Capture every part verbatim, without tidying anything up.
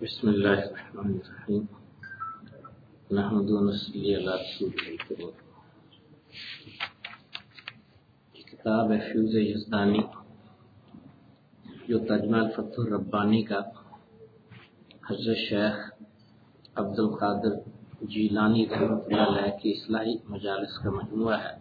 بسم اللہ الرحمن الرحیم نحمد و نصلی علی رسولہ الکریم۔ کتاب ہے فیوز یزدانی، جو ترجمہ الفتح الربانی کا حضرت شیخ عبد القادر جیلانی رحمۃ اللہ علیہ کی اصلاحی مجالس کا مجموعہ ہے۔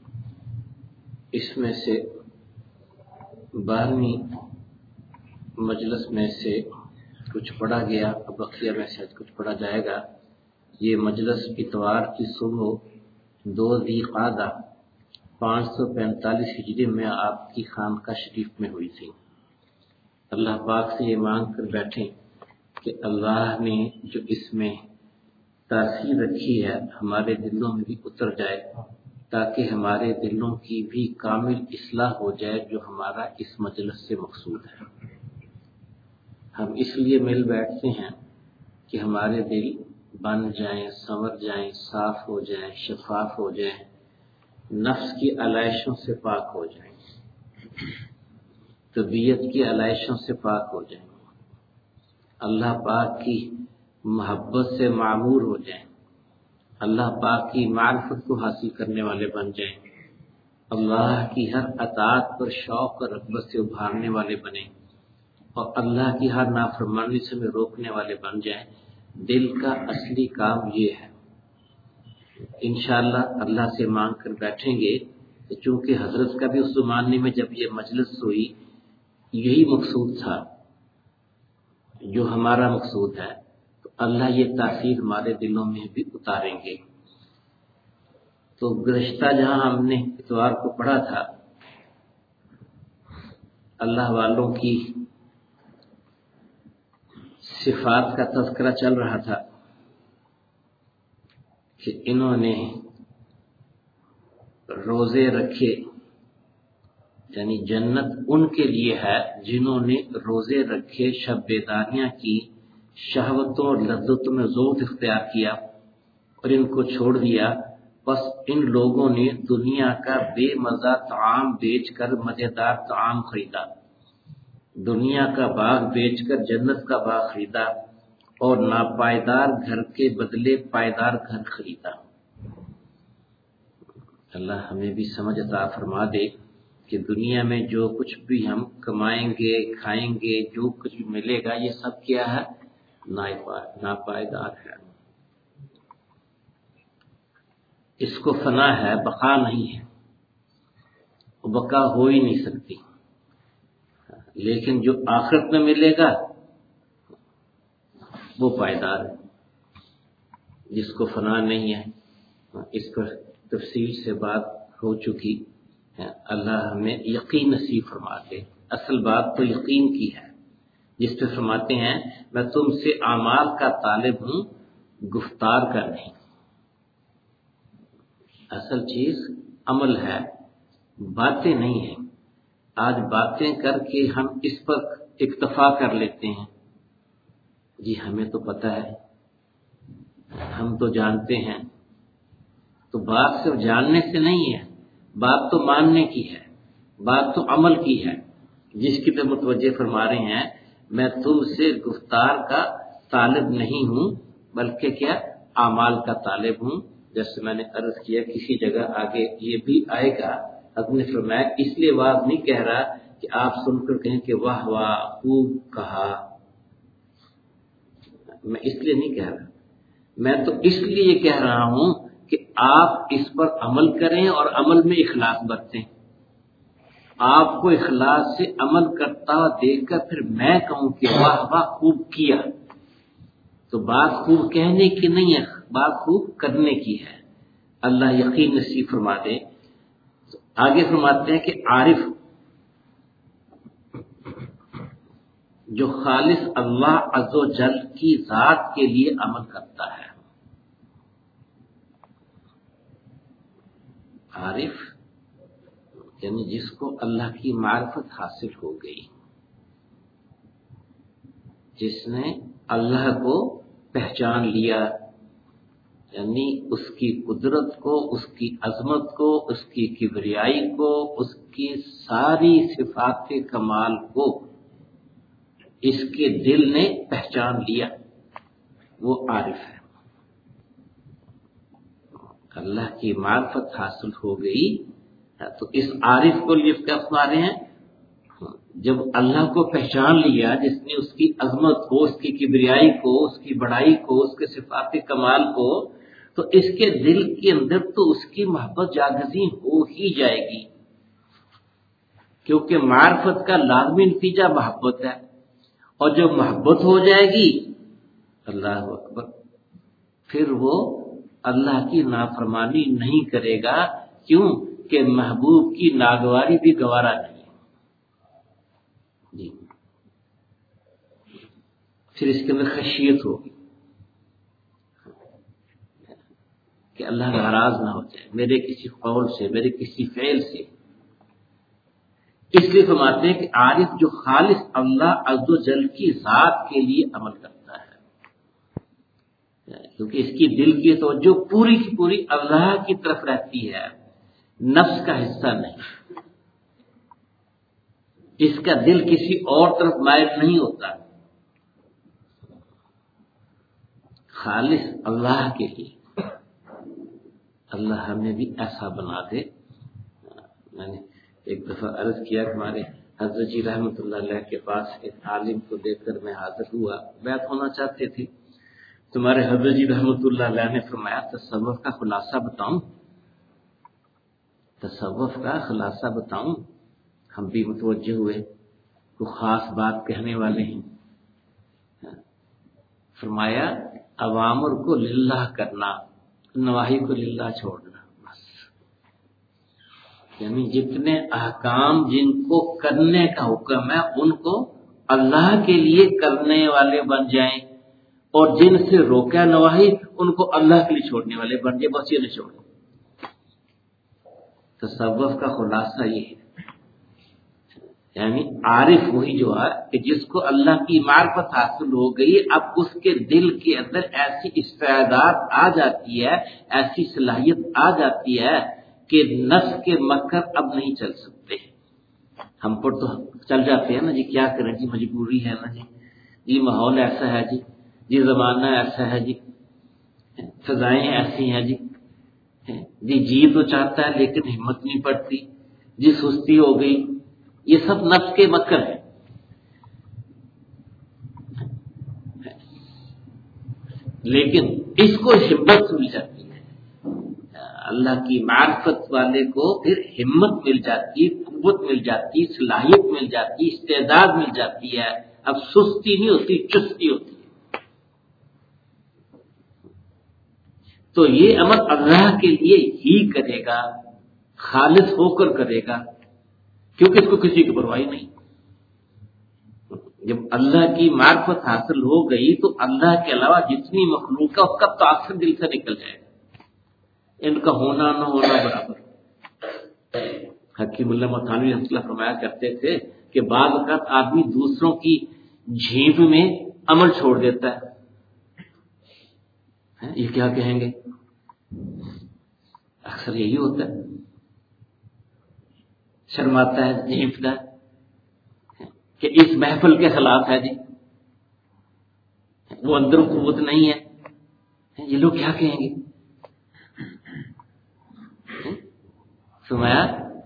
اس میں سے بارہویں مجلس میں سے کچھ پڑھا گیا، بقیہ میں سے کچھ پڑھا جائے گا۔ یہ مجلس اتوار کی صبح دو ذی قعدہ پانچ سو پینتالیس ہجری میں آپ کی خانقاہ شریف میں ہوئی تھی۔ اللہ پاک سے یہ مانگ کر بیٹھیں کہ اللہ نے جو اس میں تاثیر رکھی ہے ہمارے دلوں میں بھی اتر جائے، تاکہ ہمارے دلوں کی بھی کامل اصلاح ہو جائے، جو ہمارا اس مجلس سے مقصود ہے۔ ہم اس لیے مل بیٹھتے ہیں کہ ہمارے دل بن جائیں، سنور جائیں، صاف ہو جائیں، شفاف ہو جائیں، نفس کی علائشوں سے پاک ہو جائیں، طبیعت کی علائشوں سے پاک ہو جائیں، اللہ پاک کی محبت سے معمور ہو جائیں، اللہ پاک کی معرفت کو حاصل کرنے والے بن جائیں، اللہ کی ہر اطاعت پر شوق اور رغبت سے ابھارنے والے بنیں، اور اللہ کی ہر نافرمانی سے ہمیں روکنے والے بن جائیں۔ دل کا اصلی کام یہ ہے۔ انشاءاللہ اللہ سے مانگ کر بیٹھیں گے، چونکہ حضرت کا بھی اس زمانے میں جب یہ مجلس ہوئی یہی مقصود تھا جو ہمارا مقصود ہے، تو اللہ یہ تاثیر ہمارے دلوں میں بھی اتاریں گے۔ تو گزشتہ جہاں ہم نے اتوار کو پڑھا تھا، اللہ والوں کی صفات کا تذکرہ چل رہا تھا کہ انہوں نے روزے رکھے، یعنی جنت ان کے لیے ہے جنہوں نے روزے رکھے، شب بیداریاں کی، شہوتوں اور لذتوں میں زہد اختیار کیا اور ان کو چھوڑ دیا۔ بس ان لوگوں نے دنیا کا بے مزہ طعام بیچ کر مزیدار طعام خریدا، دنیا کا باغ بیچ کر جنت کا باغ خریدا، اور ناپائیدار گھر کے بدلے پائیدار گھر خریدا۔ اللہ ہمیں بھی سمجھ عطا فرما دے کہ دنیا میں جو کچھ بھی ہم کمائیں گے، کھائیں گے، جو کچھ بھی ملے گا، یہ سب کیا ہے؟ ناپائیدار ہے، اس کو فنا ہے، بقا نہیں ہے، بقا ہو ہی نہیں سکتی۔ لیکن جو آخرت میں ملے گا وہ پائیدار ہے، جس کو فنا نہیں ہے۔ اس پر تفصیل سے بات ہو چکی ہے۔ اللہ ہمیں یقین نصیب فرما دے۔ اصل بات تو یقین کی ہے، جس پہ فرماتے ہیں میں تم سے اعمال کا طالب ہوں، گفتار کا نہیں۔ اصل چیز عمل ہے، باتیں نہیں ہیں۔ آج باتیں کر کے ہم اس پر اکتفا کر لیتے ہیں، جی ہمیں تو پتہ ہے، ہم تو جانتے ہیں۔ تو بات صرف جاننے سے نہیں ہے، بات تو ماننے کی ہے، بات تو عمل کی ہے، جس کی پہ متوجہ فرما رہے ہیں میں تم سے گفتار کا طالب نہیں ہوں، بلکہ کیا اعمال کا طالب ہوں۔ جیسے میں نے عرض کیا، کسی جگہ آگے یہ بھی آئے گا، اپنے فرمایا اس لیے واہ نہیں کہہ رہا کہ آپ سن کر کہیں کہ واہ واہ خوب کہا، میں اس لیے نہیں کہہ رہا، میں تو اس لیے یہ کہہ رہا ہوں کہ آپ اس پر عمل کریں اور عمل میں اخلاص برتیں۔ آپ کو اخلاص سے عمل کرتا ہوا دیکھ کر پھر میں کہوں کہ واہ واہ خوب کیا، تو بات خوب کہنے کی نہیں ہے، بات خوب کرنے کی ہے۔ اللہ یقین نصیب فرما دے۔ آگے فرماتے ہیں کہ عارف جو خالص اللہ عز و جل کی ذات کے لیے عمل کرتا ہے، عارف یعنی جس کو اللہ کی معرفت حاصل ہو گئی، جس نے اللہ کو پہچان لیا، یعنی اس کی قدرت کو، اس کی عظمت کو، اس کی کبریائی کو، اس کی ساری صفات کمال کو اس کے دل نے پہچان لیا، وہ عارف ہے۔ اللہ کی معرفت حاصل ہو گئی تو اس عارف کو لفظ کیا فرما رہے ہیں؟ جب اللہ کو پہچان لیا، جس نے اس کی عظمت کو، اس کی کبریائی کو، اس کی بڑائی کو، اس کے صفات کمال کو، تو اس کے دل کے اندر تو اس کی محبت جاگزی ہو ہی جائے گی، کیونکہ معرفت کا لازمی نتیجہ محبت ہے، اور جب محبت ہو جائے گی، اللہ اکبر، پھر وہ اللہ کی نافرمانی نہیں کرے گا۔ کیوں کہ محبوب کی ناگواری بھی گوارا نہیں ہے جی۔ پھر اس کے اندر خشیت ہوگی کہ اللہ ناراض نہ ہو جائے میرے کسی قول سے، میرے کسی فعل سے۔ اس لیے فرماتے ہیں کہ عارف جو خالص اللہ عز و جل کی ذات کے لیے عمل کرتا ہے، کیونکہ اس کی دل کی توجہ پوری کی پوری اللہ کی طرف رہتی ہے، نفس کا حصہ نہیں، اس کا دل کسی اور طرف مائل نہیں ہوتا، خالص اللہ کے لیے۔ اللہ ہمیں بھی ایسا بنا دے۔ میں نے ایک دفعہ عرض کیا کہ ہمارے حضرت جی رحمۃ اللہ علیہ کے پاس ایک عالم کو دیکھ کر میں حاضر ہوا، بیعت ہونا چاہتے تھے۔ تمہارے حضرت جی رحمۃ اللہ علیہ نے فرمایا تصوف کا خلاصہ بتاؤں، تصوف کا خلاصہ بتاؤں۔ ہم بھی متوجہ ہوئے، کوئی خاص بات کہنے والے ہیں۔ فرمایا اوامر کو للہ کرنا، نواہی کو للہ چھوڑنا، بس۔ یعنی جتنے احکام جن کو کرنے کا حکم ہے ان کو اللہ کے لیے کرنے والے بن جائیں، اور جن سے روکا نواہی ان کو اللہ کے لیے چھوڑنے والے بن جائیں، بس یہ نہ چھوڑیں۔ تصوف کا خلاصہ یہ ہے، یعنی عارف وہی جو ہے کہ جس کو اللہ کی معرفت حاصل ہو گئی، اب اس کے دل کے اندر ایسی استعداد آ جاتی ہے، ایسی صلاحیت آ جاتی ہے کہ نفس کے مکر اب نہیں چل سکتے۔ ہم پر تو چل جاتے ہیں نا جی، کیا کریں جی، مجبوری ہے نا جی، جی ماحول ایسا ہے جی، جی زمانہ ایسا ہے جی، فضائیں ایسی ہیں جی، جی جی تو چاہتا ہے لیکن ہمت نہیں پڑتی، جی سستی ہو گئی۔ یہ سب نفس کے مکر ہیں۔ لیکن اس کو ہمت مل جاتی ہے، اللہ کی معرفت والے کو پھر ہمت مل جاتی، قوت مل جاتی، صلاحیت مل جاتی، استعداد مل جاتی ہے، اب سستی نہیں ہوتی، چستی ہوتی ہے۔ تو یہ عمل اللہ کے لیے ہی کرے گا، خالص ہو کر کرے گا، کیونکہ اس کو کسی کی پرواہ نہیں۔ جب اللہ کی معرفت حاصل ہو گئی تو اللہ کے علاوہ جتنی مخلوق ہے اس کا تاثر دل سے نکل جائے گا، ان کا ہونا نہ ہونا برابر۔ حکیم اللہ متھانوی رحمۃ اللہ فرمایا کرتے تھے کہ بعض اوقات آدمی دوسروں کی جھیپ میں عمل چھوڑ دیتا ہے، یہ کیا کہیں گے، اکثر یہی ہوتا ہے، شرماتا ہے، جھیپتا ہے کہ اس محفل کے خلاف ہے جی، وہ اندر قوت نہیں ہے، یہ لوگ کیا کہیں گے۔ سمایا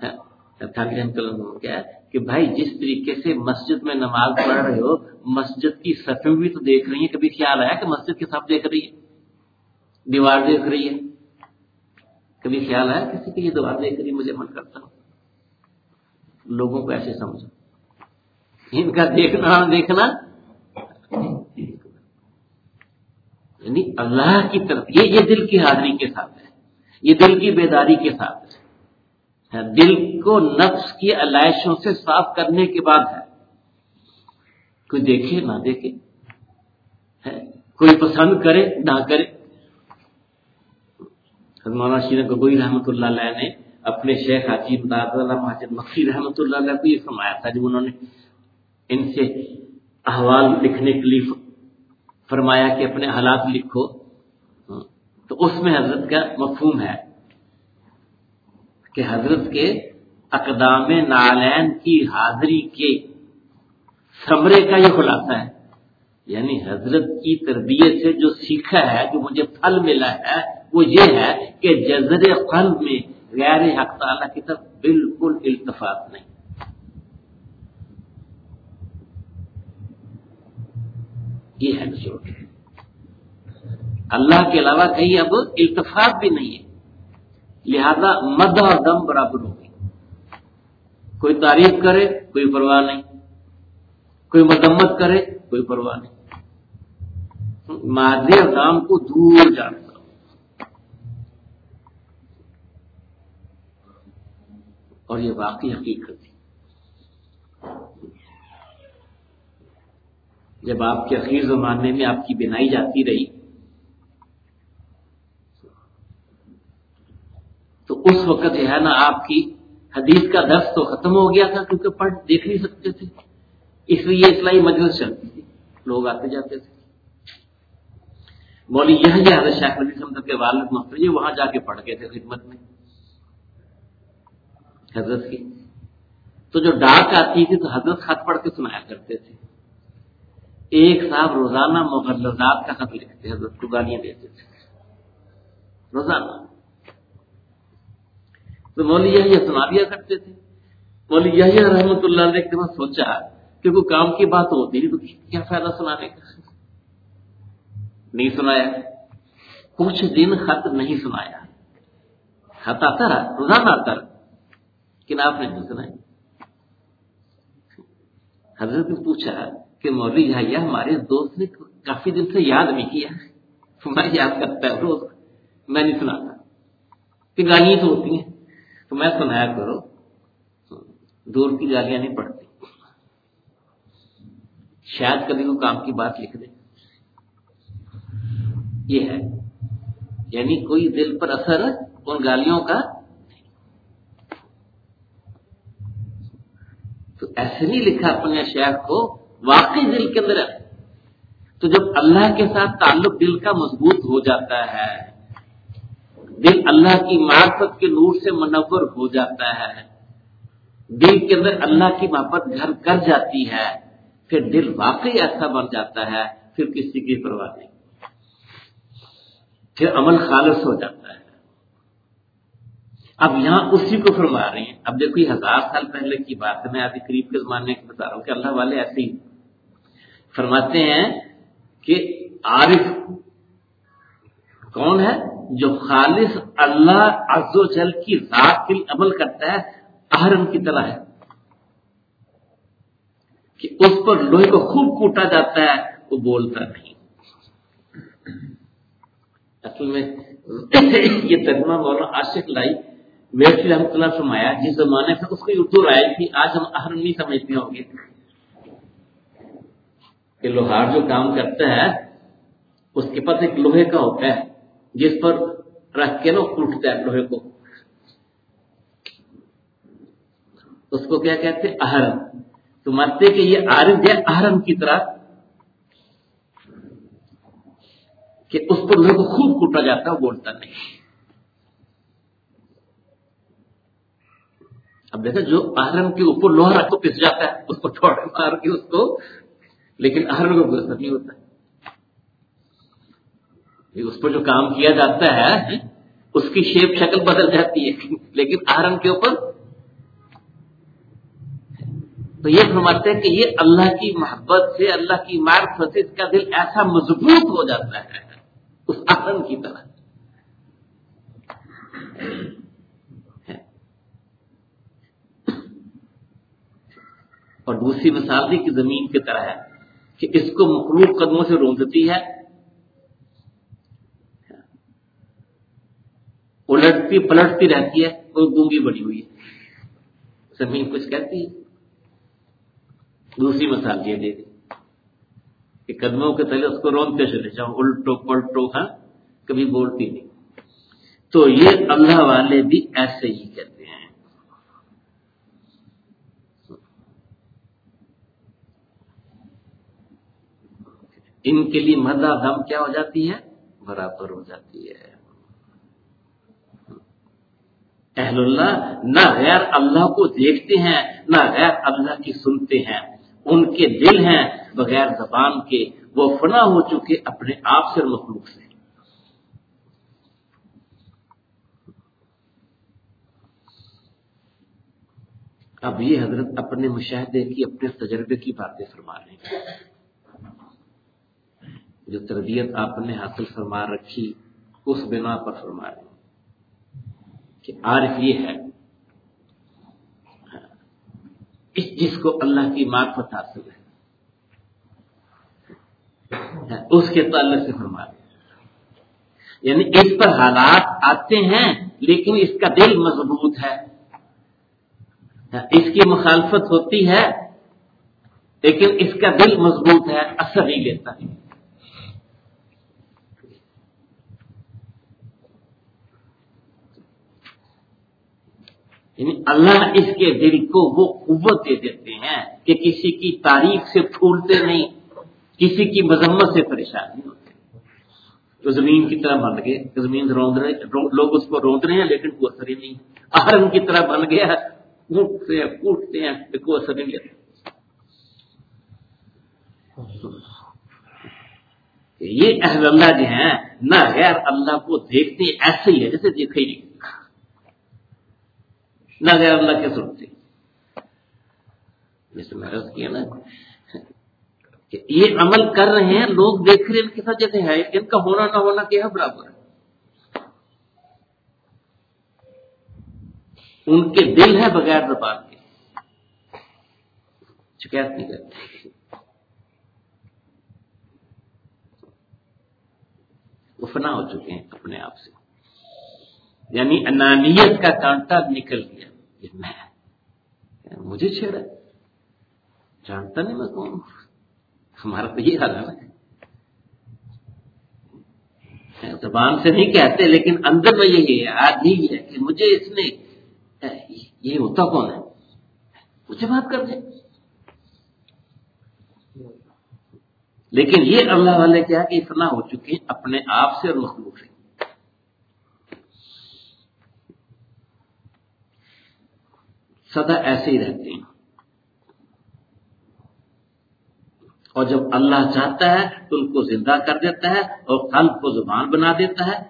کیا کہ بھائی جس طریقے سے مسجد میں نماز پڑھ رہے ہو، مسجد کی صفیں بھی تو دیکھ رہی ہیں، کبھی خیال آیا کہ مسجد کی صف دیکھ رہی ہے، دیوار دیکھ رہی ہے، کبھی خیال آیا کسی کی یہ دیوار دیکھ رہی ہے، مجھے من کرتا ہوں لوگوں کو ایسے سمجھو، ان کا دیکھنا دیکھنا یعنی اللہ کی طرف، یہ یہ دل کی حاضری کے ساتھ ہے، یہ دل کی بیداری کے ساتھ ہے، دل کو نفس کی علائشوں سے صاف کرنے کے بعد ہے۔ کوئی دیکھے نہ دیکھے، کوئی پسند کرے نہ کرے۔ مولانا شیر گگوئی رحمۃ اللہ علیہ نے اپنے شیخ حاجی اللہ مہاجر مکی رحمۃ اللہ علیہ کو یہ فرمایا تھا، جب انہوں نے ان سے احوال لکھنے کے لیے فرمایا کہ اپنے حالات لکھو، تو اس میں حضرت کا مفہوم ہے کہ حضرت کے اقدام نعلین کی حاضری کے ثمرے کا یہ خلاصہ ہے، یعنی حضرت کی تربیت سے جو سیکھا ہے، جو مجھے پھل ملا ہے، وہ یہ ہے کہ جذر قلب میں غیر حق تعالیٰ کی طرف بالکل التفات نہیں. یہ ہے نچوڑ، اللہ کے علاوہ کہیں اب التفات بھی نہیں ہے، لہذا مد اور دم برابر ہو گئی. کوئی تعریف کرے کوئی پرواہ نہیں، کوئی مذمت کرے کوئی پرواہ نہیں. مادے اور دام کو دور جانتا ہوں. اور یہ واقعی حقیقت تھی. جب آپ کے اخیر زمانے میں آپ کی بینائی جاتی رہی تو اس وقت جو ہے نا آپ کی حدیث کا درس تو ختم ہو گیا تھا، کیونکہ پڑھ دیکھ نہیں سکتے تھے، اس لیے اصلاحی مجلس چلتی تھی، لوگ آتے جاتے تھے. مولوی یحییٰ حضرت شیخ رضی صاحب کے والد محترم وہاں جا کے پڑھ گئے تھے خدمت میں حضرت کی. تو جو ڈاک آتی تھی تو حضرت خط پڑھ کے سنایا کرتے تھے. ایک صاحب روزانہ مغلظات کا خط لکھتے، حضرت کو گالیاں دیتے تھے روزانہ. تو مولوی یحییٰ سنا دیا کرتے تھے. مولوی یحییٰ رحمۃ اللہ علیہ نے سوچا کہ کوئی کام کی بات ہوتی نہیں تو کیا فائدہ سنانے کا. نہیں سنایا، کچھ دن خط نہیں سنایا. خط آتا رہا، روزانہ آتا رہا، لیکن آپ نے نہیں سنایا. حضرت نے پوچھا کہ مولوی یحییٰ ہمارے دوست نے کافی دن سے یاد نہیں کیا. میں یاد کرتا ہے روز، میں نہیں سناتا کہ گالیاں تو ہوتی ہیں تو میں سنایا کرو، دور کی گالیاں نہیں پڑتی. شاید کبھی کوئی کام کی بات لکھ دے. یہ ہے، یعنی کوئی دل پر اثر ان گالیوں کا. تو ایسے نہیں لکھا اپنے شیخ کو، واقعی دل کے اندر ہے. تو جب اللہ کے ساتھ تعلق دل کا مضبوط ہو جاتا ہے، دل اللہ کی معرفت کے نور سے منور ہو جاتا ہے، دل کے اندر اللہ کی محبت گھر کر جاتی ہے، پھر دل واقعی ایسا بن جاتا ہے، پھر کسی کی پرواہ نہیں، پھر عمل خالص ہو جاتا ہے. اب یہاں اسی کو فرما رہے ہیں. اب دیکھو یہ ہزار سال پہلے کی بات ہے، میں ابھی قریب کے زمانے کی بتا رہا ہوں کہ اللہ والے ایسے ہی فرماتے ہیں کہ عارف کون ہے؟ جو خالص اللہ عز و جل کی ذات کے لیے عمل کرتا ہے، اہرن کی طرح ہے کہ اس پر لوہے کو خوب کوٹا جاتا ہے، وہ بولتا نہیں. اصل میں یہ ترجمہ مولانا عاشق لائی ویسی رحمۃ اللہ فرمایا، جس زمانے سے اس کو اردو آئی تھی، آج ہم اہرن نہیں سمجھتے ہوں گے کہ لوہار جو کام کرتا ہے اس کے پاس ایک لوہے کا ہوتا ہے جس پر رکھ کے نا ٹوٹتا ہے لوہے کو، اس کو کیا کہتے ہیں؟ اہرن. تو مانتے کہ یہ عارف ہے اہرن کی طرح کہ اس پر لوہے کو خوب کوٹا جاتا ہے، بولتا نہیں. اب دیکھا جو اہرن کے اوپر لوہا رکھ کو پس جاتا ہے، اس کو تھوڑا مار کے اس کو، لیکن اہرن کو کوئی اثر نہیں ہوتا. اس پر جو کام کیا جاتا ہے اس کی شیپ شکل بدل جاتی ہے، لیکن اہرن کے اوپر. تو یہ فرماتے ہیں کہ یہ اللہ کی محبت سے، اللہ کی معرفت سے اس کا دل ایسا مضبوط ہو جاتا ہے اس اہرن کی طرح. اور دوسری مثال بھی کہ زمین کی طرح ہے کہ اس کو مخلوق قدموں سے روندتی ہے، الٹتی پلٹتی رہتی ہے، وہ گونگی بڑی ہوئی ہے، زمین کچھ کہتی ہے. دوسری مثال یہ دے دی کہ قدموں کے تلے اس کو روندتے چلے جاؤ، الٹو پلٹو، ہاں کبھی بولتی نہیں. تو یہ اللہ والے بھی ایسے ہی کہتے ہیں. ان کے لیے مدہ دم کیا ہو جاتی ہے؟ برابر ہو جاتی ہے. اہل اللہ نہ غیر اللہ کو دیکھتے ہیں، نہ غیر اللہ کی سنتے ہیں، ان کے دل ہیں بغیر زبان کے، وہ فنا ہو چکے اپنے آپ سے اور مخلوق سے۔ اب یہ حضرت اپنے مشاہدے کی، اپنے تجربے کی باتیں فرما رہے ہیں، جو تربیت آپ نے حاصل فرما رکھی اس بنا پر فرما رہے ہیں کہ عارف یہ ہے اس جس کو اللہ کی معرفت حاصل ہے، اس کے تعلق سے فرما رہے ہیں، یعنی اس پر حالات آتے ہیں لیکن اس کا دل مضبوط ہے، اس کی مخالفت ہوتی ہے لیکن اس کا دل مضبوط ہے، اثر نہیں لیتا۔ یعنی اللہ اس کے دل کو وہ قوت دے دیتے ہیں کہ کسی کی تعریف سے پھولتے نہیں، کسی کی مذمت سے پریشان نہیں ہوتے۔ تو زمین کی طرح بن گئے، زمین روند رہے، لوگ اس کو روند رہے ہیں لیکن کوئی اثر ہی نہیں، آہرن کی طرح بن گیا، اٹھتے ہیں اٹھتے ہیں کوئی اثر نہیں لیتے۔ یہ اہل اللہ جو ہیں نہ غیر اللہ کو دیکھتے ہیں، ایسے ہی ہے جیسے دیکھا ہی نہیں، نہ غیر اللہ کے سنتے، جیسے میں عرض کیا نا کہ یہ عمل کر رہے ہیں، لوگ دیکھ رہے ہیں، ان کے ساتھ جیسے ہے، ان کا ہونا نہ ہونا کیا برابر ہے، ان کے دل ہے بغیر زبان کے، شکایت نہیں کرتے، وہ فنا ہو چکے ہیں اپنے آپ سے، یعنی انانیت کا کانٹا نکل گیا، میں مجھے چھیڑا، جانتا نہیں میں کون، ہمارا تو یہ حال ہے نا، زبان سے نہیں کہتے لیکن اندر میں یہی ہے، آج یہی ہے کہ مجھے اس نے، یہ ہوتا کون ہے، مجھے بات کر دیں، لیکن یہ اللہ والے کیا کہ اتنا ہو چکے ہیں اپنے آپ سے اور مخلوق سے، سدا ایسے ہی رہتے ہیں، اور جب اللہ چاہتا ہے تو ان کو زندہ کر دیتا ہے اور قلب کو زبان بنا دیتا ہے،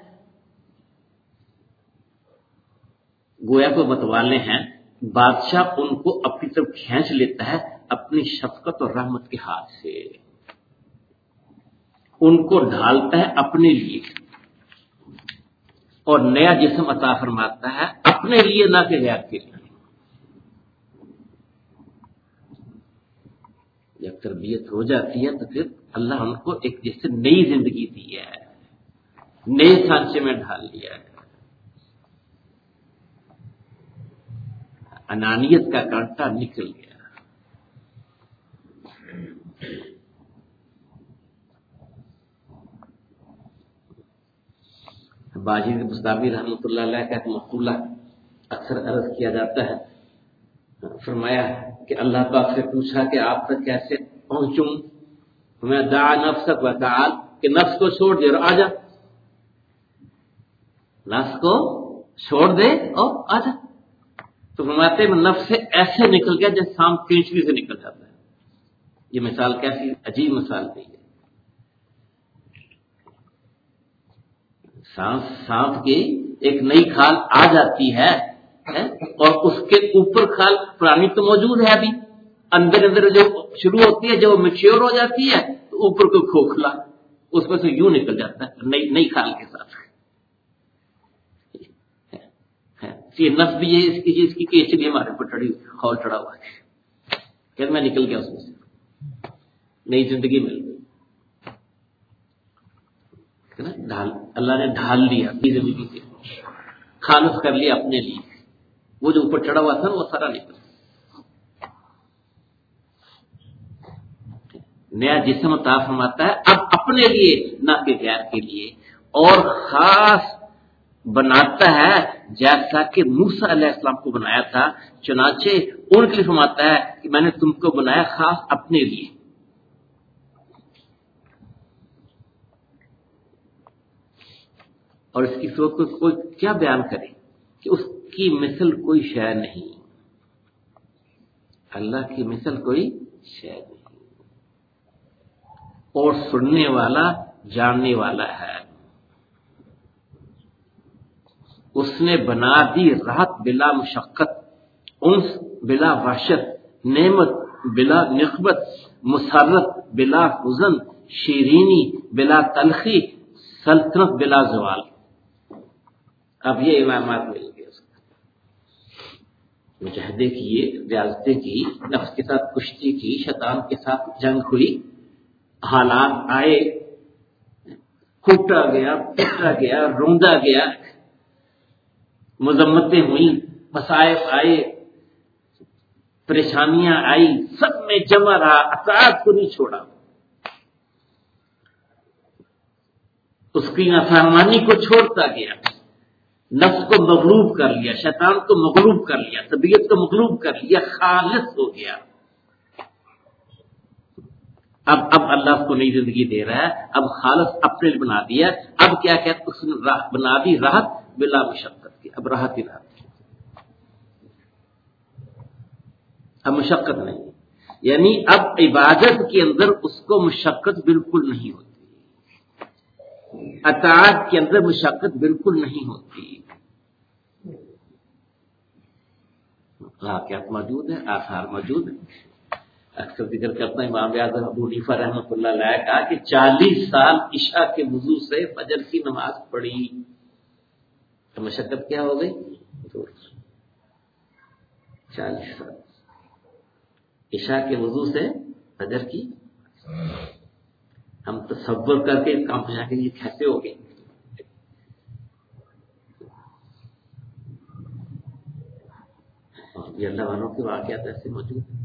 گویا کو متوالے ہیں، بادشاہ ان کو اپنی طرف کھینچ لیتا ہے اپنی شفقت اور رحمت کے ہاتھ سے، ان کو ڈھالتا ہے اپنے لیے اور نیا جسم عطا فرماتا ہے اپنے لیے، نہ کہ غیر کے لیے۔ جب تربیت ہو جاتی ہے تو پھر اللہ ان کو ایک جیسے نئی زندگی دی ہے، نئے سانچے میں ڈھال لیا ہے، انانیت کا کانٹا نکل گیا۔ باجی مستابی رحمۃ اللہ علیہ کا ایک مقولہ اکثر عرض کیا جاتا ہے، فرمایا کہ اللہ پاک سے پوچھا کہ آپ تک کیسے پہنچوں، میں دعا نفسک و تعال، کہ نفس کو چھوڑ دے اور آجا، نفس کو چھوڑ دے اور آجا، تو فرماتے ہیں نفس سے ایسے نکل گیا جیسے سام کینچلی سے نکل جاتا ہے۔ یہ مثال کیسی عجیب مثال دی ہے، سانس سانپ کی ایک نئی کھال آ جاتی ہے اور اس کے اوپر کھال پرانی تو موجود ہے، ابھی اندر اندر جو شروع ہوتی ہے، جب میچیور ہو جاتی ہے تو اوپر کو کھوکھلا اس میں سے یوں نکل جاتا ہے نئی نئی کھال کے ساتھ۔ یہ نفس بھی ہے، اس کی اس کی کیچلی ہمارے پر چڑھی خول چڑھا ہوا ہے، کہ میں نکل گیا اس میں سے، نئی زندگی مل گئی، ڈھال اللہ نے ڈھال لیا اپنی زندگی سے، خالص کر لیا اپنے لیے، وہ جو اوپر چڑھا ہوا تھا وہ سارا نکل، نیا جسم عطا فرماتا ہے اب اپنے لیے نہ کہ غیر کے لیے، اور خاص بناتا ہے جیسا کہ موسیٰ علیہ السلام کو بنایا تھا، چنانچہ ان کے لیے فرماتا ہے کہ میں نے تم کو بنایا خاص اپنے لیے۔ اور اس کی صورت کو کوئی کیا بیان کرے کہ اس کی مثل کوئی شے نہیں، اللہ کی مثل کوئی شے نہیں، اور سننے والا جاننے والا ہے۔ اس نے بنا دی راحت بلا مشقت، انس بلا وحشت، نعمت بلا نقمت، مسرت بلا حزن، شیرینی بلا تلخی، سلطنت بلا زوال۔ اب یہ امامات مل گئے، اس کو مجاہدے کیے، ریاضتیں کی، نفس کے ساتھ کشتی کی، شیطان کے ساتھ جنگ ہوئی، حالات آئے، کوٹا گیا، پٹا گیا، روندا گیا، مذمتیں ہوئیں، مصائب آئے، پریشانیاں آئی، سب میں جمع رہا، اطاعت کو نہیں چھوڑا، اس کی نافرمانی کو چھوڑتا گیا، نفس کو مغلوب کر لیا، شیطان کو مغلوب کر لیا، طبیعت کو مغلوب کر لیا، خالص ہو گیا۔ اب اب اللہ اس کو نئی زندگی دے رہا ہے، اب خالص اپنے لیے بنا دیا، اب کیا کہتے اس نے بنا دی راحت بلا مشقت کی، اب راحت ہی راحت، اب مشقت نہیں، یعنی اب عبادت کے اندر اس کو مشقت بالکل نہیں ہوتی، اطاعت کے اندر مشقت بالکل نہیں ہوتی، واقعات موجود ہیں، آثار موجود ہیں۔ اکثر ذکر کرتا ہے امام اعظم ابو حنیفہ رحمۃ اللہ علیہ کا کہ چالیس سال عشاء کے وضو سے فجر کی نماز پڑھی، تو مشقت کیا ہو گئی؟ چالیس سال عشاء کے وضو سے فجر کی، ہم تصور کر کے کام پہنچا کے یہ کیسے ہو گئی؟ یہ اللہ والوں کے واقعات ایسے موجود ہیں۔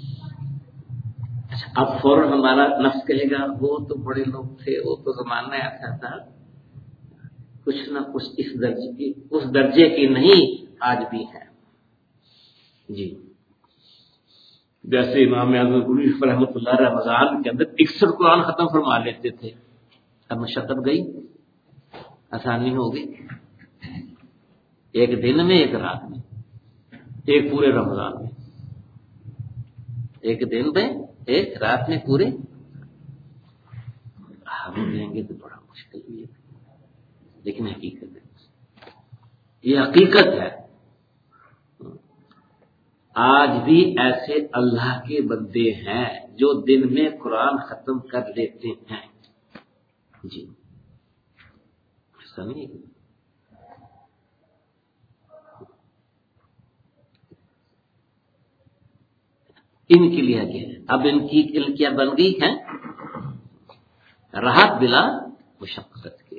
اچھا، اب فوراً ہمارا نفس کہے گا وہ تو بڑے لوگ تھے، وہ تو زمانہ ایسا تھا، کچھ نہ کچھ اس درجے کی اس درجے کی نہیں آج بھی ہے۔ جی، جیسے امام اعظم رحمۃ اللہ رمضان کے اندر اکسٹھ قرآن ختم فرما لیتے تھے، اب مشقت گئی، آسانی ہو گئی، ایک دن میں، ایک رات میں، ایک پورے رمضان میں، ایک دن میں، ایک رات میں، پورے ہم دیں گے تو بڑا مشکل بھی ہے، لیکن حقیقت ہے، یہ حقیقت ہے۔ آج بھی ایسے اللہ کے بندے ہیں جو دن میں قرآن ختم کر لیتے ہیں، جی، ایسا نہیں ہے۔ ان کے لیے کیا ہے؟ اب ان کی کیا بن گئی ہے؟ راحت بلا مشقت کے،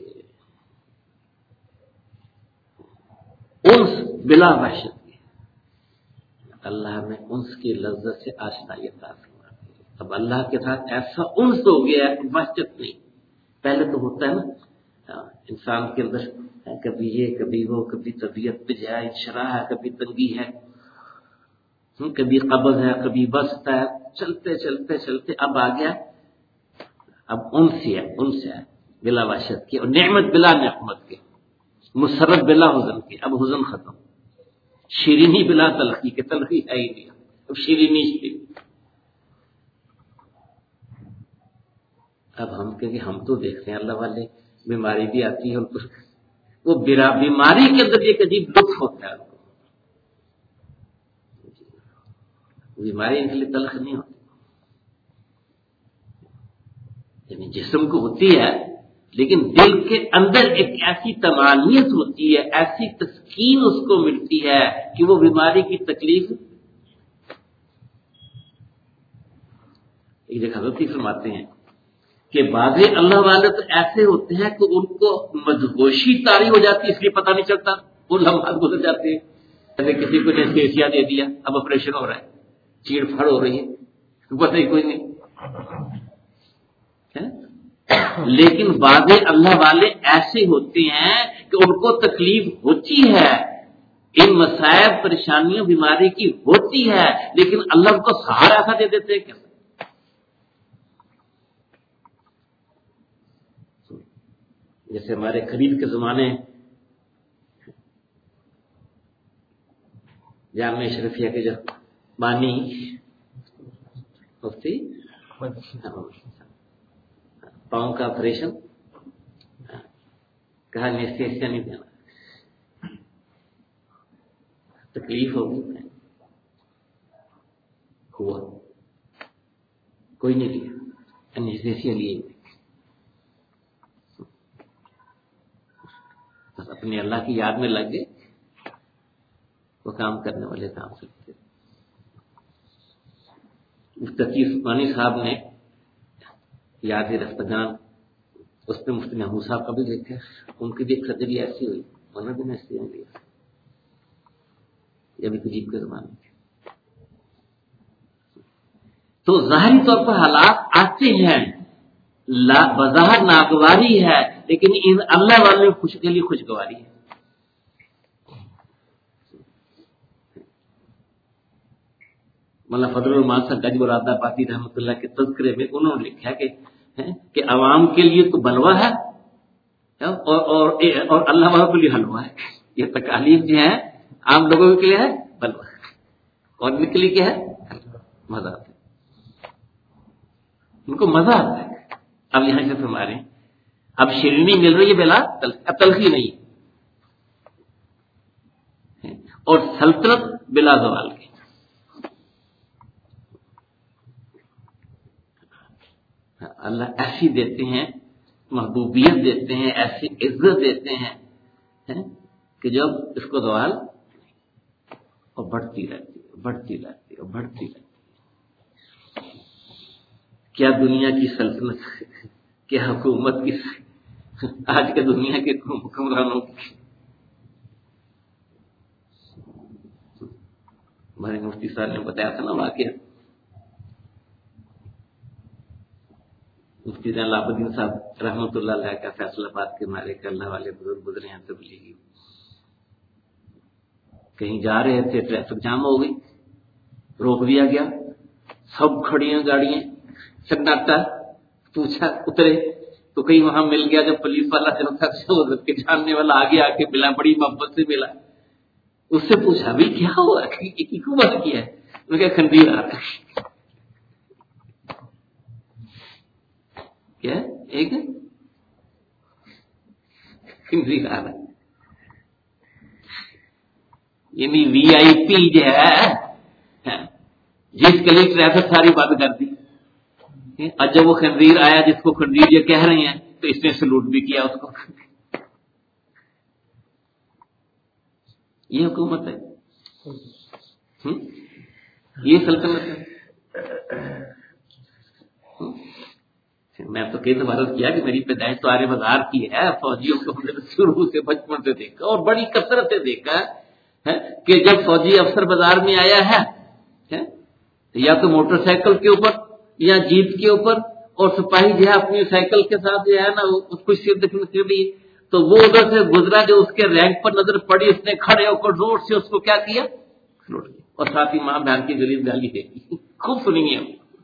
انس بلا وحشت کے، اللہ نے انس کی لذت سے آشنائی عطا فرما دی۔ اب اللہ کے ساتھ ایسا انس ہو گیا ہے، وحشت نہیں۔ پہلے تو ہوتا ہے نا انسان کے اندر، کبھی یہ کبھی وہ، کبھی طبیعت پہ جائے انشراح ہے، کبھی تنگی ہے، کبھی قبض ہے، کبھی بست ہے، چلتے چلتے چلتے اب آ گیا، اب انس ہے، انس ہے بلا وحشت کی، اور نعمت بلا نقمت کے، مسرت بلا حزن کے، اب حزن ختم، شیرینی بلا تلخی کے، تلخی ہے ہی نہیں، اب شیرینی شیرینی۔ اب ہم کہیں ہم تو دیکھتے ہیں اللہ والے بیماری بھی آتی ہے، وہ بیماری کے اندر ایک عجیب لطف ہوتا ہے، بیماری ان کے لیے تلخ نہیں ہوتی، یعنی جسم کو ہوتی ہے لیکن دل کے اندر ایک ایسی طمانینت ہوتی ہے، ایسی تسکین اس کو ملتی ہے کہ وہ بیماری کی تکلیف ایک جگہ حضرت فرماتے ہیں کہ بعض اللہ والے تو ایسے ہوتے ہیں کہ ان کو مدہوشی طاری ہو جاتی ہے، اس لیے پتہ نہیں چلتا، وہ لمحات گزر جاتے ہیں، جیسے کسی کو انیستھیسیا دے دیا، اب آپریشن ہو رہا ہے، چیڑ پھاڑ ہو رہی ہے، پتہ ہی کوئی نہیں۔ لیکن بعض اللہ والے ایسے ہوتے ہیں کہ ان کو تکلیف ہوتی ہے، ان مسائب پریشانیوں بیماری کی ہوتی ہے، لیکن اللہ کو سہارا ایسا دے دیتے ہیں کیا؟ جیسے ہمارے قریب کے زمانے جامعہ شریفیہ کے جو بانی مفتی پاؤں کا آپریشن کہا انیستھیسیا نہیں دینا, تکلیف ہوگی, ہوا کوئی نہیں لیا, انیستھیسیا لیے, بس اپنے اللہ کی یاد میں لگ گئے, وہ کام کرنے والے کام کرتے. مفتی عثمانی صاحب نے یاد رفتگان, اس میں مفتی محمود صاحب کا بھی دیکھا, ان کی بھی ایک سرجری ایسی ہوئی, انہوں نے بھی انیستھیسیا نہیں لیا, یہ بھی قریب کے زمانے میں. تو ظاہری طور پر حالات آتے ہیں, بظاہر ناگواری ہے, لیکن ان اللہ والے خوش کے لیے خوشگواری ہے. مولانا فضل الرحمان صاحب گنج مراد آبادی رحمۃ اللہ کے تذکرے میں انہوں نے لکھا کہ کہ عوام کے لیے تو بلوا ہے اور اور, اور اللہ والوں کے لیے حلوہ ہے. یہ تکالیف جو ہے عام لوگوں کے لیے ہے بلوا, اور ان کے لیے کیا ہے مزہ آتا ہے, ان کو مزہ آتا ہے. اب یہاں سے فرما رہے ہیں اب شیرینی مل رہی ہے بلا اب تلخی نہیں, اور سلطنت بلا زوال کی. اللہ ایسی دیتے ہیں, محبوبیت دیتے ہیں, ایسی عزت دیتے ہیں کہ جب اس کو زوال اور بڑھتی رہتی ہے, بڑھتی رہتی ہے اور بڑھتی رہتی ہے. کیا دنیا کی سلطنت, کیا حکومت کی, آج کے دنیا کے حکمرانوں کی. ہمارے مفتی صاحب نے بتایا تھا نا واقعہ, مفتی زین العابدین صاحب رحمۃ اللہ علیہ کا فیصل آباد کے مارے کرنے والے بزرگ گزرے ہیں تبلیغی, کہیں جا رہے تھے, ٹریفک جام ہو گئی, روک دیا گیا, سب کھڑی ہیں گاڑیاں, سناٹا, پوچھا اترے تو کہیں وہاں مل گیا, جب پولیس والا کے جاننے والا آگے آ کے ملا, بڑی محبت سے ملا, اس سے پوچھا بھائی کیا ہوا, کیوں بات کیا ہے, انہوں نے کہا خنزیر آ رہا ہے. کیا ایک خنزیر آ رہا ہے, یعنی وی آئی پی جو ہے جس کے لیے ٹریفک ساری بند کر دی, اور جب وہ خنزیر آیا جس کو خنزیر یہ کہہ رہے ہیں تو اس نے سلوٹ بھی کیا اس کو. یہ حکومت ہے, یہ سلطنت ہے. میں تو کئی دفعہ عرض کیا کہ میری پیدائش تو آرے بازار کی ہے, فوجیوں کو ہم نے شروع سے بچپن سے دیکھا اور بڑی کثرت سے دیکھا ہے کہ جب فوجی افسر بازار میں آیا ہے یا تو موٹر سائیکل کے اوپر یا جیپ کے اوپر, اور سپاہی جو ہے اپنی سائیکل کے ساتھ جو ہے نا اس کو سر دکھنے کے لیے, تو وہ ادھر سے گزرا, جو اس کے رینک پر نظر پڑی اس نے کھڑے ہو کر زور سے اس کو کیا کیا, اور ساتھ ہی ماں بہن کی غلیظ گالی دے دی. خوب سنی ہے,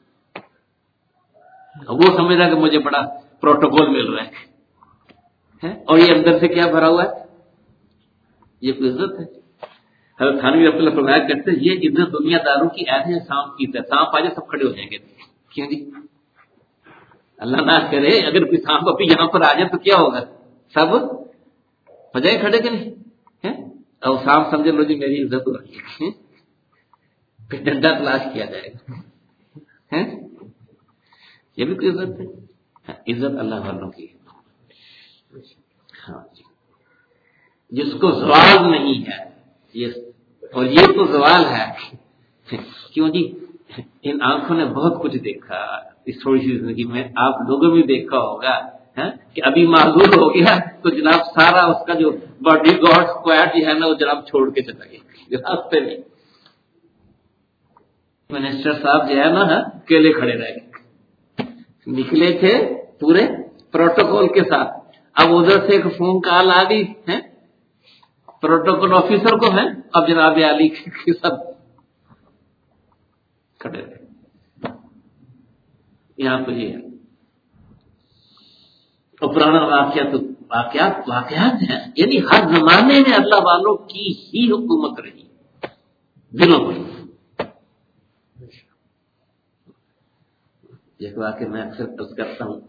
وہ سمجھ رہا کہ مجھے بڑا پروٹوکول مل رہا ہے, اور یہ اندر سے کیا بھرا ہوا ہے, یہ کوئی عزت ہے. حضرت تھانوی رحمۃ اللہ فرمایا کرتے ہیں یہ عزت دنیا داروں کی ایسے سانپ کی طرح, سانپ آ جائے سب کھڑے ہو جائیں گے. کیوں جی, اللہ نہ کرے اگر کوئی سانپ ابھی یہاں پر آ جائے تو کیا ہوگا, سب ہو جائے کھڑے کہ نہیں, اور سانپ سمجھے لو جی میری عزت ہو رہی ہے, پھر ڈنڈا تلاش کیا جائے گا. یہ بھی کوئی عزت ہے, عزت اللہ والوں کی ہے. ہاں جی, جس کو زوال نہیں ہے, یہ اور یہ تو زوال ہے. کیوں جی, ان آنکھوں نے بہت کچھ دیکھا اس تھوڑی سی زندگی میں, آپ لوگوں بھی دیکھا ہوگا کہ ابھی معذور ہو گیا تو جناب سارا اس کا جو باڈی گارڈ اسکواڈ جو ہے نا وہ جناب چھوڑ کے چلا گیا راستے میں. منسٹر صاحب جو ہے نا اکیلے کھڑے رہ گئے, نکلے تھے پورے پروٹوکول کے ساتھ, اب ادھر سے ایک فون کال آ گئی ہے پروٹوکول آفیسر کو ہے, اب جناب علی کے سب کھڑے رہے. یہاں پہ یہ اور پرانا واقعہ تو واقعات واقعات ہیں, یعنی ہر زمانے میں اللہ والوں کی ہی حکومت رہی دلوں پر. یہ ہوا کہ میں اکثر عرض کرتا ہوں،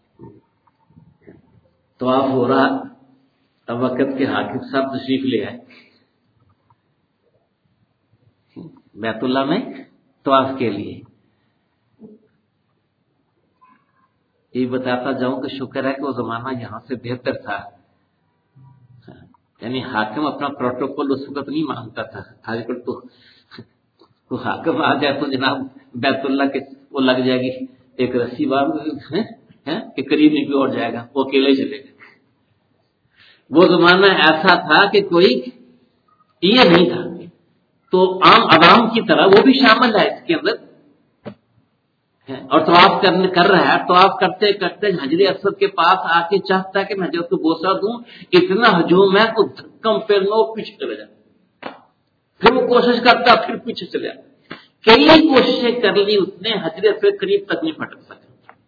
طواف ہو رہا، اب وقت کے حاکم صاحب تشریف لے آئے بیت اللہ میں طواف کے لیے. یہ بتاتا جاؤں کہ شکر ہے کہ وہ زمانہ یہاں سے بہتر تھا. یعنی حاکم اپنا پروٹوکول اس وقت نہیں مانتا تھا. آج کل تو تو حاکم آ جائے تو جناب بیت اللہ کے وہ لگ جائے گی ایک رسی باندھ کے قریب نہیں کوئی اور جائے گا، وہ اکیلے چلے گا. وہ زمانہ ایسا تھا کہ کوئی یہ نہیں تھا، تو عام عوام کی طرح وہ بھی شامل ہے اس کے اندر، اور طواف کرنے کر رہا ہے. طواف کرتے کرتے حجر اسود کے پاس آ کے چاہتا ہے کہ میں جو تو بوسہ دوں، اتنا ہجوم ہے تو دھکم پھیرنا وہ پیچھے چلے جائے. پھر وہ کوشش کرتا پھر پیچھے چلے جائے. کئی کوششیں کر لی اس نے، حجر اسود قریب تک نہیں پھٹک سکا.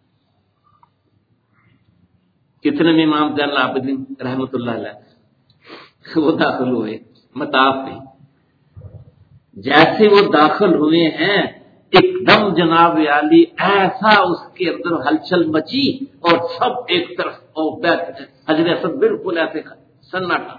کتنے میں امام زین العابدین رحمۃ اللہ علیہ وہ داخل ہوئے مطاف میں. جیسے وہ داخل ہوئے ہیں ایک دم جناب عالی ایسا اس کے اندر ہلچل مچی اور سب ایک طرف حجر اسود بالکل ایسے سناٹا.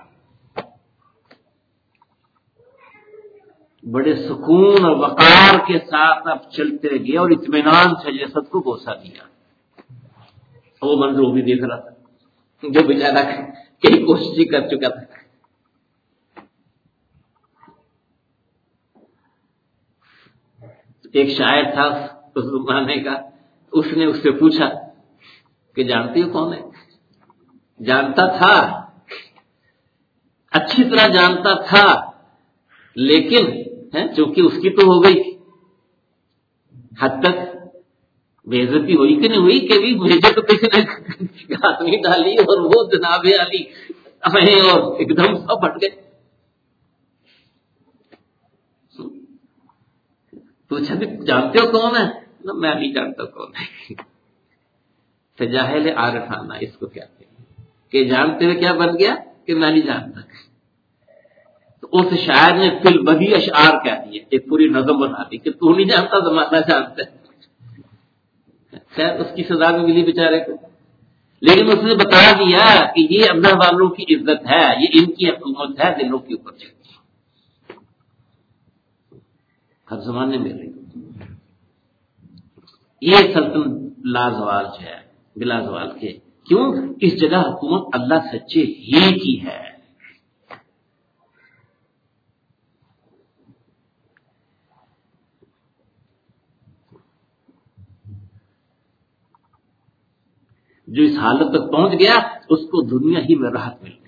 بڑے سکون اور وقار کے ساتھ اب چلتے گئے اور اطمینان سے حجر اسود کو بوسہ دیا. وہ منظر وہ بھی دیکھ رہا تھا جو بیچارہ کئی کوششیں کر چکا تھا. ایک شاعر تھا اس زمانے کا، اس نے اس سے پوچھا کہ جانتی ہو کون ہے؟ جانتا تھا، اچھی طرح جانتا تھا، لیکن چونکہ اس کی تو ہو گئی حد تک بے عزتی ہوئی کہ نہیں ہوئی کہ بھی مجھے تو کسی نے ہاتھ نہیں ڈالی اور وہ جناب علی آئے اور ایک دم سب ہٹ گئے. پوچھا بھی جانتے ہو کون ہے؟ میں نہیں جانتا کون ہے. تجاہل عارفانہ اس کو کہتے ہیں کہ جانتے ہوئے کیا بن گیا کہ میں نہیں جانتا. تو اس شاعر نے فی البدیہہ اشعار کہہ دیے، ایک پوری نظم بنا دی کہ تو نہیں جانتا زمانہ جانتا ہے. خیر اس کی سزا بھی ملی بیچارے کو، لیکن اس نے بتا دیا کہ یہ اللہ والوں کی عزت ہے، یہ ان کی حکومت ہے دلوں کے اوپر چلتی ہر زمانے میں رہی. یہ سلطنت لازوال جو ہے بلا زوال کے، کیوں؟ اس جگہ حکومت اللہ سچے ہی کی ہے. جو اس حالت تک پہنچ گیا اس کو دنیا ہی میں راحت مل گئی.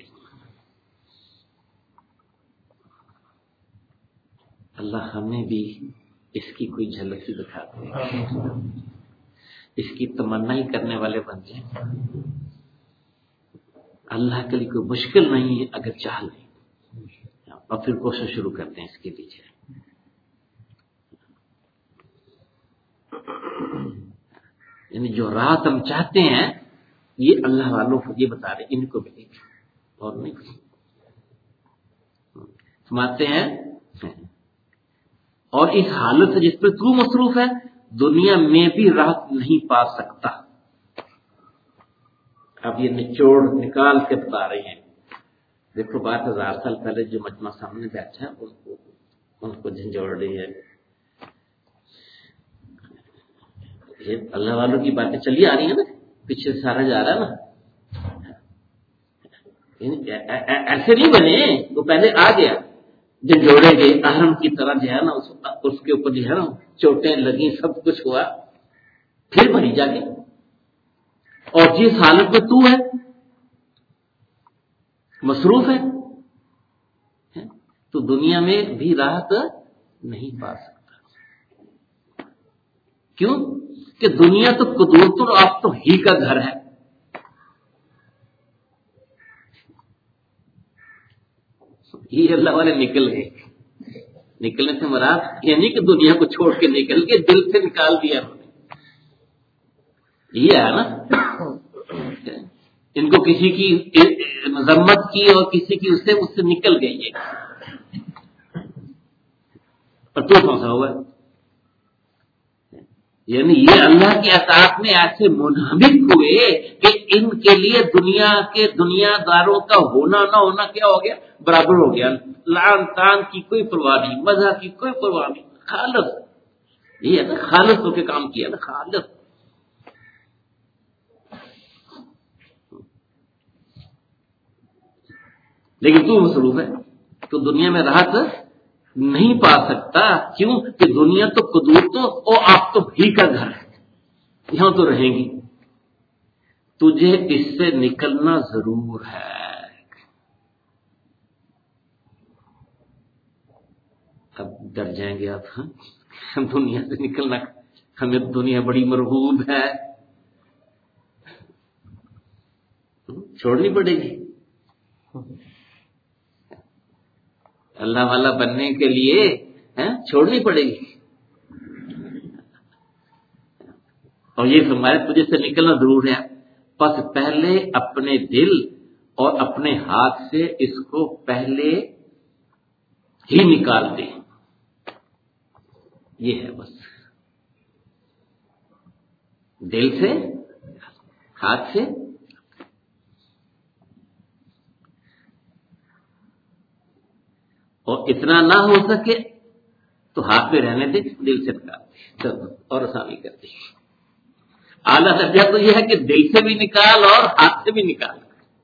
اللہ ہمیں بھی اس کی کوئی جھلک سی دکھا دے، اس کی تمنا ہی کرنے والے بن جائیں. اللہ کے لیے کوئی مشکل نہیں ہے اگر چاہ لیں، اور پھر کوشش شروع کرتے ہیں اس کے پیچھے. یعنی جو رات ہم چاہتے ہیں یہ اللہ والوں کو یہ بتا رہے ان کو ملے گی اور نہیں. سماتے ہیں اور اس حالت سے جس پہ تو مصروف ہے دنیا میں بھی راحت نہیں پا سکتا. اب یہ نچوڑ نکال کے بتا رہے ہیں. دیکھو بات ہزار سال پہلے جو مجمع سامنے بیٹھا ہے ان کو ان کو جھنجھوڑ رہی ہے. یہ اللہ والوں کی باتیں چلی آ رہی ہیں نا، پیچھے سارا جا رہا ہے نا. ایسے نہیں بنے، وہ پہلے آ گیا جو جوڑے گئے اہرم کی طرح جو ہے نا، اس کے اوپر جو ہے نا چوٹیں لگی، سب کچھ ہوا، پھر بھری جا گئی. اور جس حالت میں تو ہے مصروف ہے تو دنیا میں بھی راحت نہیں پا سکتا. کیوں کہ دنیا تو قدرت اور آفتوں ہی کا گھر ہے. یہ اللہ والے نکل گئے. نکلنے سے مراد یہ نہیں کہ دنیا کو چھوڑ کے نکل کے دل سے نکال دیا انہوں نے. یہ ہے نا، ان کو کسی کی مذمت کی اور کسی کی اس سے اس سے نکل گئی ہے، اور تو پھنسا ہوا ہے. یعنی یہ اللہ کے اطاعت میں ایسے منہمک ہوئے کہ ان کے لیے دنیا کے دنیا داروں کا ہونا نہ ہونا کیا ہو گیا؟ برابر ہو گیا. لان تان کی کوئی پرواہ نہیں، مزہ کی کوئی پرواہ نہیں، خالص. یہ ہے نا خالص ہو کے کام کیا نا، خالص. لیکن تو مصروف ہے، تو دنیا میں راحت نہیں پا سکتا. کیوں کہ دنیا تو قدرتوں اور آپ تو بھی کا گھر ہے، یہاں تو رہیں گی. تجھے اس سے نکلنا ضرور ہے. اب ڈر جائیں گے آپ، ہاں دنیا سے نکلنا، ہمیں دنیا بڑی مرغوب ہے، چھوڑنی پڑے گی. اللہ والا بننے کے لیے چھوڑنی پڑے گی. اور یہ فرمایا تجھے سے نکلنا ضرور ہے. پس پہلے اپنے دل اور اپنے ہاتھ سے اس کو پہلے ہی نکال دے. یہ ہے بس، دل سے ہاتھ سے. اور اتنا نہ ہو سکے تو ہاتھ میں رہنے دے، دل سے نکال دے اور آسانی کر دی. اعلیٰ درجہ تو یہ ہے کہ دل سے بھی نکال اور ہاتھ سے بھی نکال.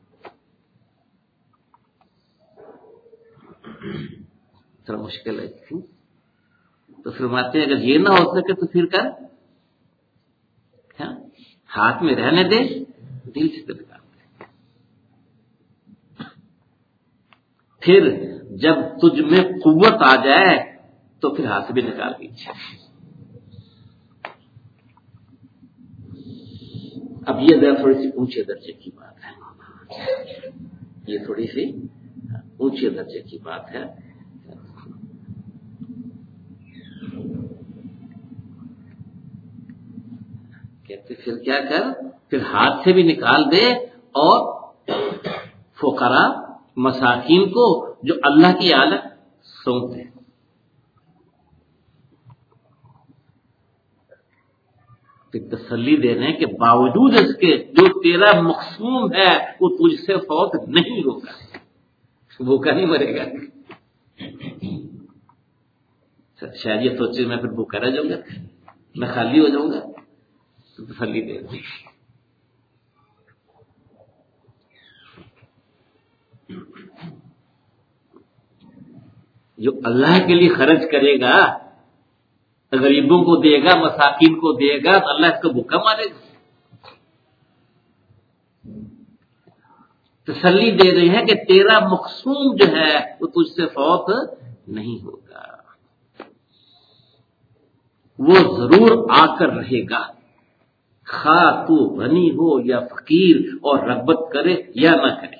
تھوڑا مشکل ہے تو فرماتے ہیں اگر یہ نہ ہو سکے تو پھر کر ہاتھ میں رہنے دے، دل سے تو نکال دے. پھر جب تجھ میں قوت آ جائے تو پھر ہاتھ سے بھی نکال دیجیے. اب یہ ذرا تھوڑی سی اونچے درجے کی بات ہے، یہ تھوڑی سی اونچے درجے کی بات ہے. کہتے پھر کیا کر، پھر ہاتھ سے بھی نکال دے اور فقراء مساکین کو جو اللہ کی عادت سونپ دے. پھر تسلی دے رہے ہیں کہ باوجود اس کے جو تیرا مقسوم ہے وہ تجھ سے فوت نہیں ہوگا، بھوکا نہیں مرے گا. شاید یہ سوچے میں پھر بھوکا رہ جاؤں گا، میں خالی ہو جاؤں گا. تو تسلی دے رہے ہیں. جو اللہ کے لیے خرچ کرے گا، غریبوں کو دے گا، مساکین کو دے گا، تو اللہ اس کو بھوکا مارے گا. تسلی دے رہے ہیں کہ تیرا مقصوم جو ہے وہ تجھ سے فوت نہیں ہوگا، وہ ضرور آ کر رہے گا، خواہ تو غنی ہو یا فقیر، اور رغبت کرے یا نہ کرے.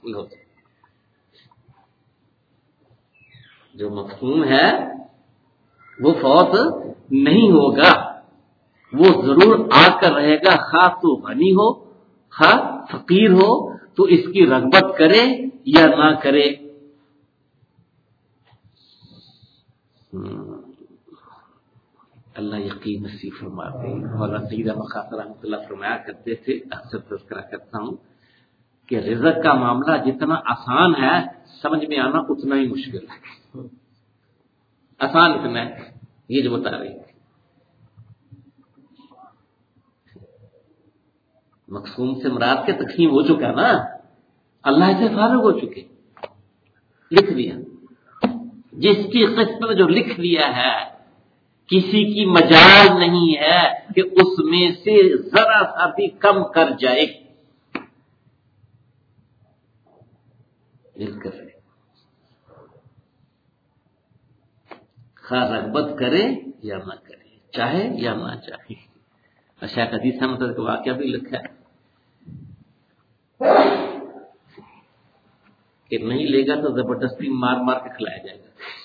جو مقصوم ہے وہ فوت نہیں ہوگا، وہ ضرور آ کر رہے گا، خواہ تو غنی ہو خواہ فقیر ہو، تو اس کی رغبت کرے یا نہ کرے. اللہ یقین نصیب فرماتے. مولانا سید احمد خان رحمۃ اللہ فرمایا کرتے تھے، اکثر تذکرہ کرتا ہوں کہ رزق کا معاملہ جتنا آسان ہے سمجھ میں آنا اتنا ہی مشکل ہے. آسان اتنا ہے یہ جو بتا رہی ہے، مقسوم سے مراد کے تقسیم ہو چکا نا، اللہ سے فارغ ہو چکے، لکھ دیا. جس کی قسمت جو لکھ دیا ہے کسی کی مجال نہیں ہے کہ اس میں سے ذرا سا بھی کم کر جائے. مل کر خواہ رغبت کرے یا نہ کرے، چاہے یا نہ چاہے. شیخ حدیث احمد کا واقعہ بھی لکھا ہے کہ نہیں لے گا تو زبردستی مار مار کے کھلایا جائے گا.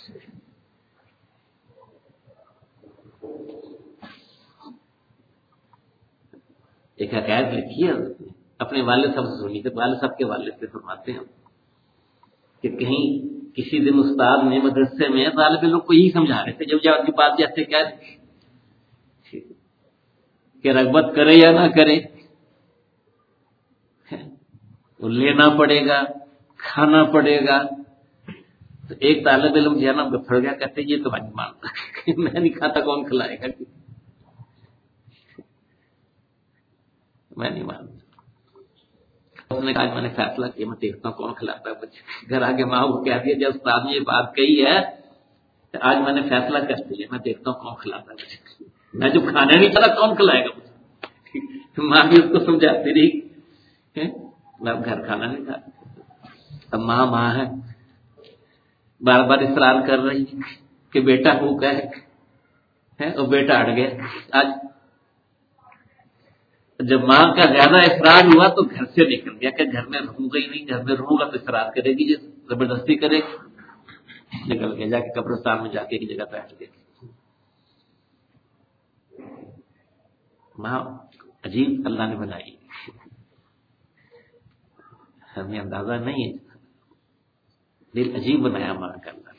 ایک حکایت لکھی ہے اپنے والد صاحب سے سنی تھی. والد صاحب کے والد سے فرماتے ہیں کہ کہیں کسی دن استاد نے مدرسے میں طالب علم کو یہی سمجھا رہے تھے، جب جب بات جیسے کہہ کہ رغبت کرے یا نہ کرے وہ لینا پڑے گا، کھانا پڑے گا. تو ایک طالب علم جو ہے نا پھڑ گیا، کہتے یہ تو میں نہیں مانتا میں نہیں کھاتا، کون کھلائے گا؟ میں نہیں مانتا. اس نے کہا میں نے فیصلہ کیا، میں دیکھتا ہوں کون کھلاتا ہے بچے. گھر آگے ماں کو کہہ دیا جب استاد نے یہ بات کہی ہے تو آج میں نے فیصلہ کر دیا، میں دیکھتا ہوں کون کھلاتا ہے بچے. میں جو کھانا نہیں چلا کون کھلائے گا مجھے؟ ماں بھی اس کو سمجھاتی رہی، میں گھر کھانا نہیں کھاتا. اب ماں ماں ہے، بار بار اصرار کر رہی کہ بیٹا بھوکا ہے، اور بیٹا اڑ گیا. آج جب ماں کا زیادہ اصرار ہوا تو گھر سے نکل گیا کہ گھر میں رہوں گا ہی نہیں، گھر میں رہوں گا تو اصرار کرے گی، جو زبردستی کرے گی. نکل گیا، جا کے قبرستان میں جا کے ایک جگہ بیٹھ گیا. ماں عجیب اللہ نے بنائی، ہمیں اندازہ نہیں ہے، دل عجیب بنایا ماں کا اللہ.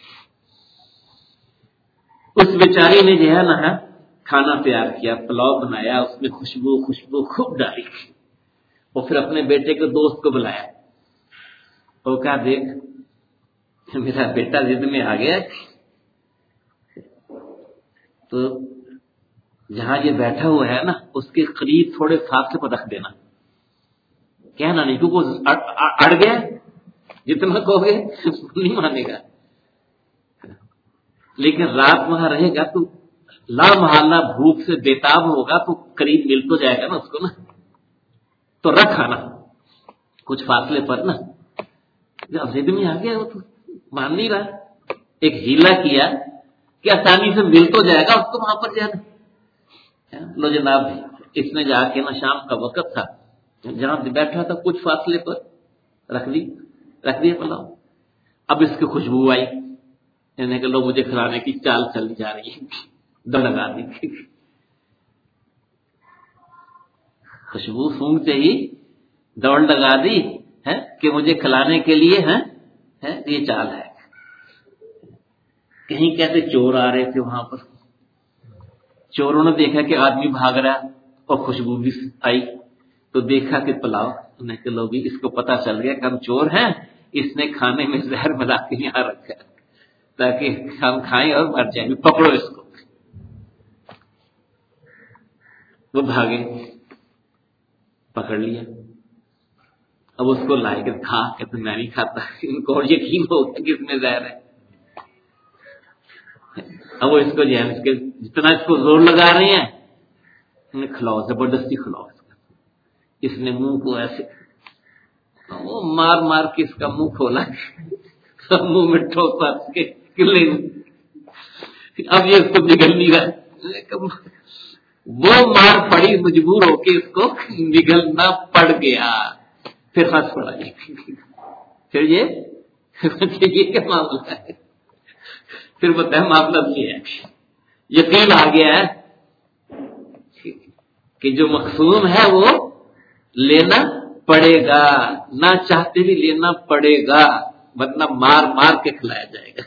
اس بیچاری نے جو ہے نا کھانا تیار کیا، پلاؤ بنایا، اس میں خوشبو خوشبو خوب ڈالی، اور پھر اپنے بیٹے کے دوست کو بلایا. وہ کہا دیکھ میرا بیٹا ضد میں آ گیا، تو جہاں یہ بیٹھا ہوا ہے نا اس کے قریب تھوڑے فاصلے پر رکھ دینا، کہنا نہیں کیونکہ اڑ گیا، جتنا کہو گے نہیں مانے گا. لیکن رات وہاں رہے گا تو لا محالہ بھوک سے بےتاب ہوگا، تو قریب مل تو جائے گا نا اس کو نا. تو رکھا نا کچھ فاصلے پر نا. اب ضد میں آ گیا، وہ تو مان نہیں رہا. ایک ہیلا کیا کہ آسانی سے مل تو جائے گا اس کو وہاں پر جانا. لو جناب اس نے جا کے نا شام کا وقت تھا، جہاں بیٹھا تھا کچھ فاصلے پر رکھ دی رکھ دیا پلاؤ. اب اس کی خوشبو آئی، یعنی کہ لو مجھے کھلانے کی چال چلی جا رہی ہے، دوڑ لگا دی. خوشبو سونگتے ہی دوڑ لگا دی ہے کہ مجھے کھلانے کے لیے ہے یہ چال ہے. کہیں کیسے چور آ رہے تھے وہاں پر، چوروں نے دیکھا کہ آدمی بھاگ رہا اور خوشبو بھی آئی، تو دیکھا کہ پلاؤ، انہیں کہ لوگ اس کو پتا چل گیا کہ ہم چور ہیں، اس نے کھانے میں زہر ملا کے یہاں رکھا تاکہ ہم کھائیں اور مر جائیں، پکڑو اس کو. وہ بھاگے، پکڑ لیا. اب اس کو لائے کہ کھا، کہتے میں نہیں کھاتا. ان کو اور یقین ہو گیا کہ اس میں زہر ہے. اب وہ اس کو جو ہے اس کے جتنا اس کو زور لگا رہے ہیں، کھلاؤ زبردستی کھلاؤ. اس نے منہ کو ایسے وہ مار مار کے اس کا منہ کھولا، سب منہ میں ٹھوسا کے کلے. اب یہ اس کو نگل نہیں رہا، وہ مار پڑی، مجبور ہو کے اس کو نگلنا پڑ گیا. پھر ہنس پڑا. پھر یہ یہ کیا معاملہ ہے؟ پھر بتایا معاملہ یہ ہے، یقین آ گیا ہے کہ جو مقصود ہے وہ لینا پڑے گا، نہ چاہتے بھی لینا پڑے گا، ورنہ مار مار کے کھلایا جائے گا.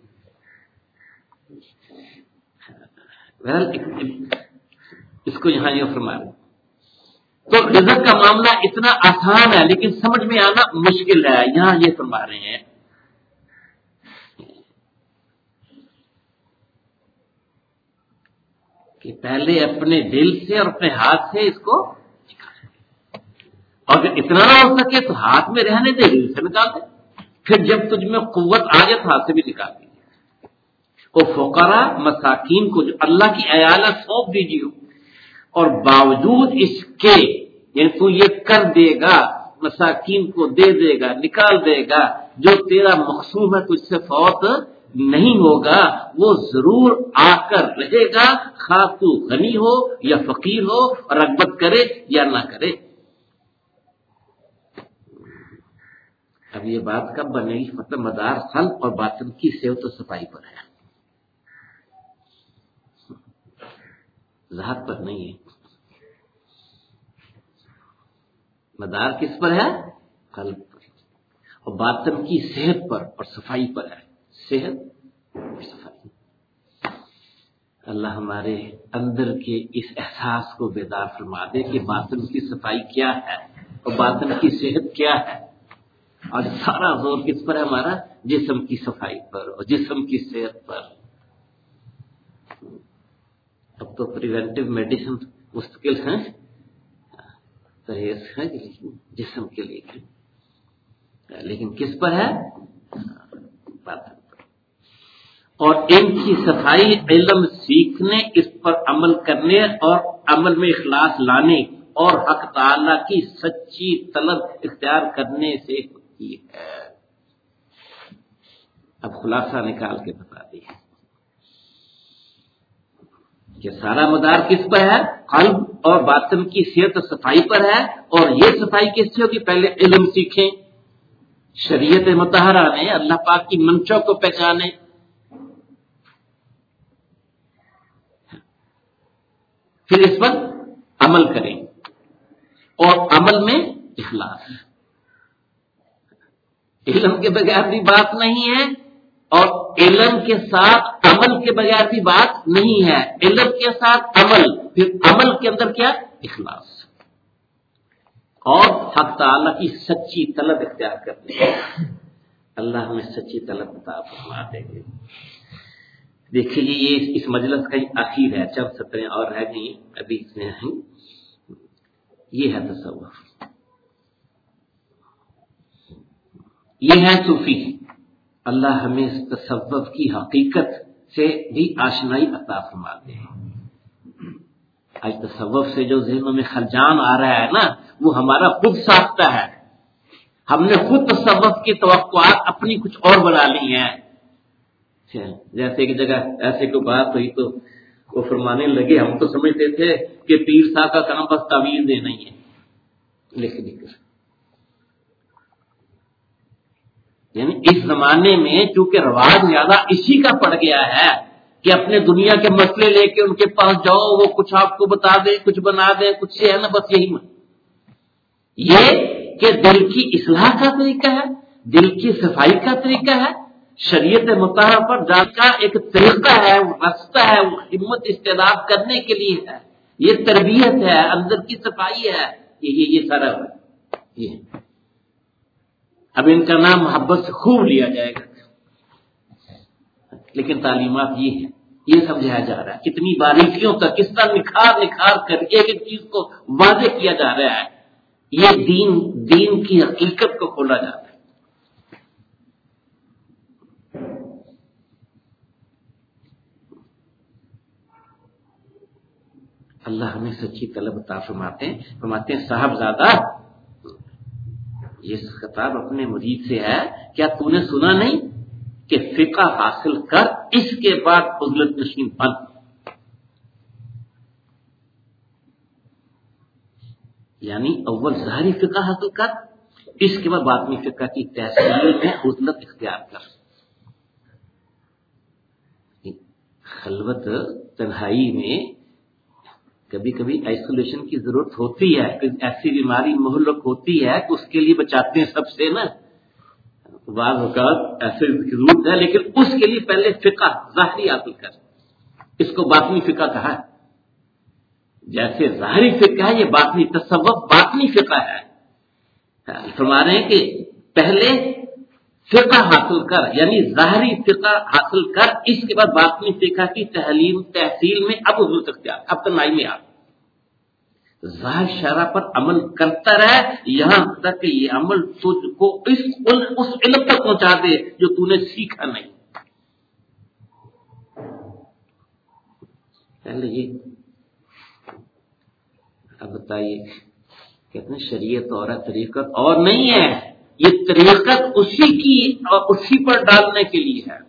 اس کو یہاں یہ فرما رہے. تو رزق کا معاملہ اتنا آسان ہے لیکن سمجھ میں آنا مشکل ہے. یہاں یہ فرما رہے ہیں کہ پہلے اپنے دل سے اور اپنے ہاتھ سے اس کو نکالیں، اور اگر اتنا نہ ہو سکے تو ہاتھ میں رہنے دے، دل سے نکال دے. پھر جب تجھ میں قوت آ جائے تو ہاتھ سے بھی نکال دیجیے. وہ فقراء مساکین کو جو اللہ کی عیالت سونپ دیجیے، اور باوجود اس کے یعنی تو یہ کر دے گا، مساکین کو دے دے گا، نکال دے گا، جو تیرا مقصود ہے تجھ سے فوت نہیں ہوگا، وہ ضرور آ کر رہے گا، خواہ تو غنی ہو یا فقیر ہو، اور رغبت کرے یا نہ کرے. اب یہ بات کب بنے گی؟ مطلب مدار قلب اور باطن کی صحت و صفائی پر ہے، ذات پر نہیں ہے. مدار کس پر ہے؟ قلب پر، اور باطن کی صحت پر اور صفائی پر ہے. صحت اور صفائی. اللہ ہمارے اندر کے اس احساس کو بیدار فرما دے کہ باطن کی صفائی کیا ہے اور باطن کی صحت کیا ہے، اور سارا زور کس پر ہے ہمارا؟ جسم کی صفائی پر اور جسم کی صحت پر۔ اب تو پریونٹیو میڈیسن مستقل ہیں پرہیز ہے جسم کے لیے، لیکن کس پر ہے؟ باطن پر۔ اور ان کی صفائی علم سیکھنے، اس پر عمل کرنے اور عمل میں اخلاص لانے اور حق تعالی کی سچی طلب اختیار کرنے سے ہوتی ہے۔ اب خلاصہ نکال کے بتا دیا کہ سارا مدار کس پر ہے؟ قلب اور باطن کی صحت و صفائی پر ہے۔ اور یہ صفائی کس سے ہوگی؟ پہلے علم سیکھیں، شریعت مطہرہ نے اللہ پاک کی منشا کو پہچانے، پھر اس پر عمل کریں، اور عمل میں اخلاص۔ علم کے بغیر بھی بات نہیں ہے اور علم کے ساتھ عمل کے بغیر بھی بات نہیں ہے، علم کے ساتھ عمل، پھر عمل کے اندر کیا؟ اخلاص، اور حق تعالی کی سچی طلب اختیار کرنے۔ اللہ ہمیں سچی طلب عطا فرما دے گے۔ دیکھیے یہ اس مجلس کا آخر ہے، چند سطریں اور رہ گئی ابھی اس میں ہیں۔ یہ ہے تصوف، یہ ہے صوفی۔ اللہ ہمیں اس تصوف کی حقیقت سے بھی آشنائی عطا فرما دے۔ آج تصوف سے جو ذہنوں میں خلجان آ رہا ہے نا، وہ ہمارا خود ساختہ ہے۔ ہم نے خود تصوف کی توقعات اپنی کچھ اور بنا لی ہیں۔ جیسے کہ جگہ ایسے کوئی بات ہوئی تو وہ فرمانے لگے ہم تو سمجھتے تھے کہ پیر صاحب کا کام بس تعویذ دینا ہی ہے، لکھ لکھ کر۔ یعنی اس زمانے میں چونکہ رواج زیادہ اسی کا پڑ گیا ہے کہ اپنے دنیا کے مسئلے لے کے ان کے پاس جاؤ، وہ کچھ آپ کو بتا دیں، کچھ بنا دیں، کچھ سے ہے نا، بس یہی من۔ یہ کہ دل کی اصلاح کا طریقہ ہے، دل کی صفائی کا طریقہ ہے، شریعت مطہرہ پر جان کا ایک طریقہ ہے، وہ راستہ ہے، وہ ہمت استعداد کرنے کے لیے ہے، یہ تربیت ہے، اندر کی صفائی ہے، یہ یہ سارا ہے۔ یہ اب ان کا نام محبت سے خوب لیا جائے گا، لیکن تعلیمات یہ ہے، یہ سمجھایا جا رہا ہے، کتنی باریکیوں تک کس طرح نکھار نکھار کر ایک ایک چیز کو واضح کیا جا رہا ہے۔ یہ دین دین کی حقیقت کو کھولا جا رہا ہے۔ اللہ ہمیں سچی طلب عطا فرماتے ہیں۔ فرماتے ہیں صاحبزادہ، یہ خطاب اپنے مرید سے ہے، کیا تو نے سنا نہیں کہ فقہ حاصل کر اس کے بعد فضلت نشین بن۔ یعنی اول ظاہری فقہ حاصل کر، اس کے بعد باطنی فقہ کی تحصیل میں فضلت اختیار کر۔ خلوت تنہائی میں کبھی کبھی آئسولیشن کی ضرورت ہوتی ہے، ایسی بیماری مہلک ہوتی ہے کہ اس کے لیے بچاتے ہیں سب سے نا، بعض اوقات ایسے ضرورت ہے، لیکن اس کے لیے پہلے فقہ ظاہری حاصل کر، اس کو باطنی فقہ کہا ہے۔ جیسے ظاہری فقہ ہے، یہ باطنی تصوف باطنی فقہ ہے۔ فرما رہے ہیں کہ پہلے فقہ حاصل کر، یعنی ظاہری فقہ حاصل کر، اس کے بعد باطنی فقہ کی تعلیم تحصیل میں اب حضور اختیار، اب تنہائی میں آ ظاہر شرع پر عمل کرتا رہے، یہاں تک کہ یہ عمل تجھ کو اس اس علم تک پہنچا دے جو تو نے سیکھا نہیں۔ پہلے یہ اب بتائیے، کہتے ہیں شریعت اور طریقت اور نہیں ہے، یہ طریقت اسی کی اور اسی پر ڈالنے کے لیے ہے۔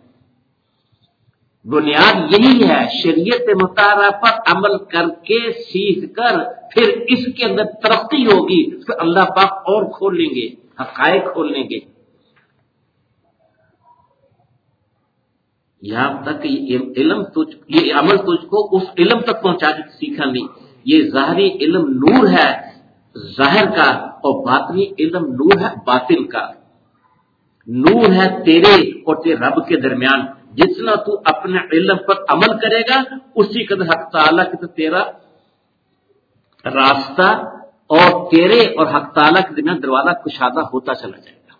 بنیاد یہی ہے، شریعت مطالعہ پر عمل کر کے سیکھ کر پھر اس کے اندر ترقی ہوگی، پھر اللہ پاک اور کھول لیں گے، حقائق کھول لیں گے۔ یہاں تک یہ علم تجھ یہ عمل تجھ کو اس علم تک پہنچا کے سیکھا نہیں۔ یہ ظاہری علم نور ہے ظاہر کا، اور باطنی علم نور ہے باطن کا۔ نور ہے تیرے اور تیرے رب کے درمیان، جتنا تو اپنے علم پر عمل کرے گا اسی قدر حق تعالیٰ کی تو تیرا راستہ اور تیرے اور حق تعالیٰ کے درمیان دروازہ کشادہ ہوتا چلا جائے گا،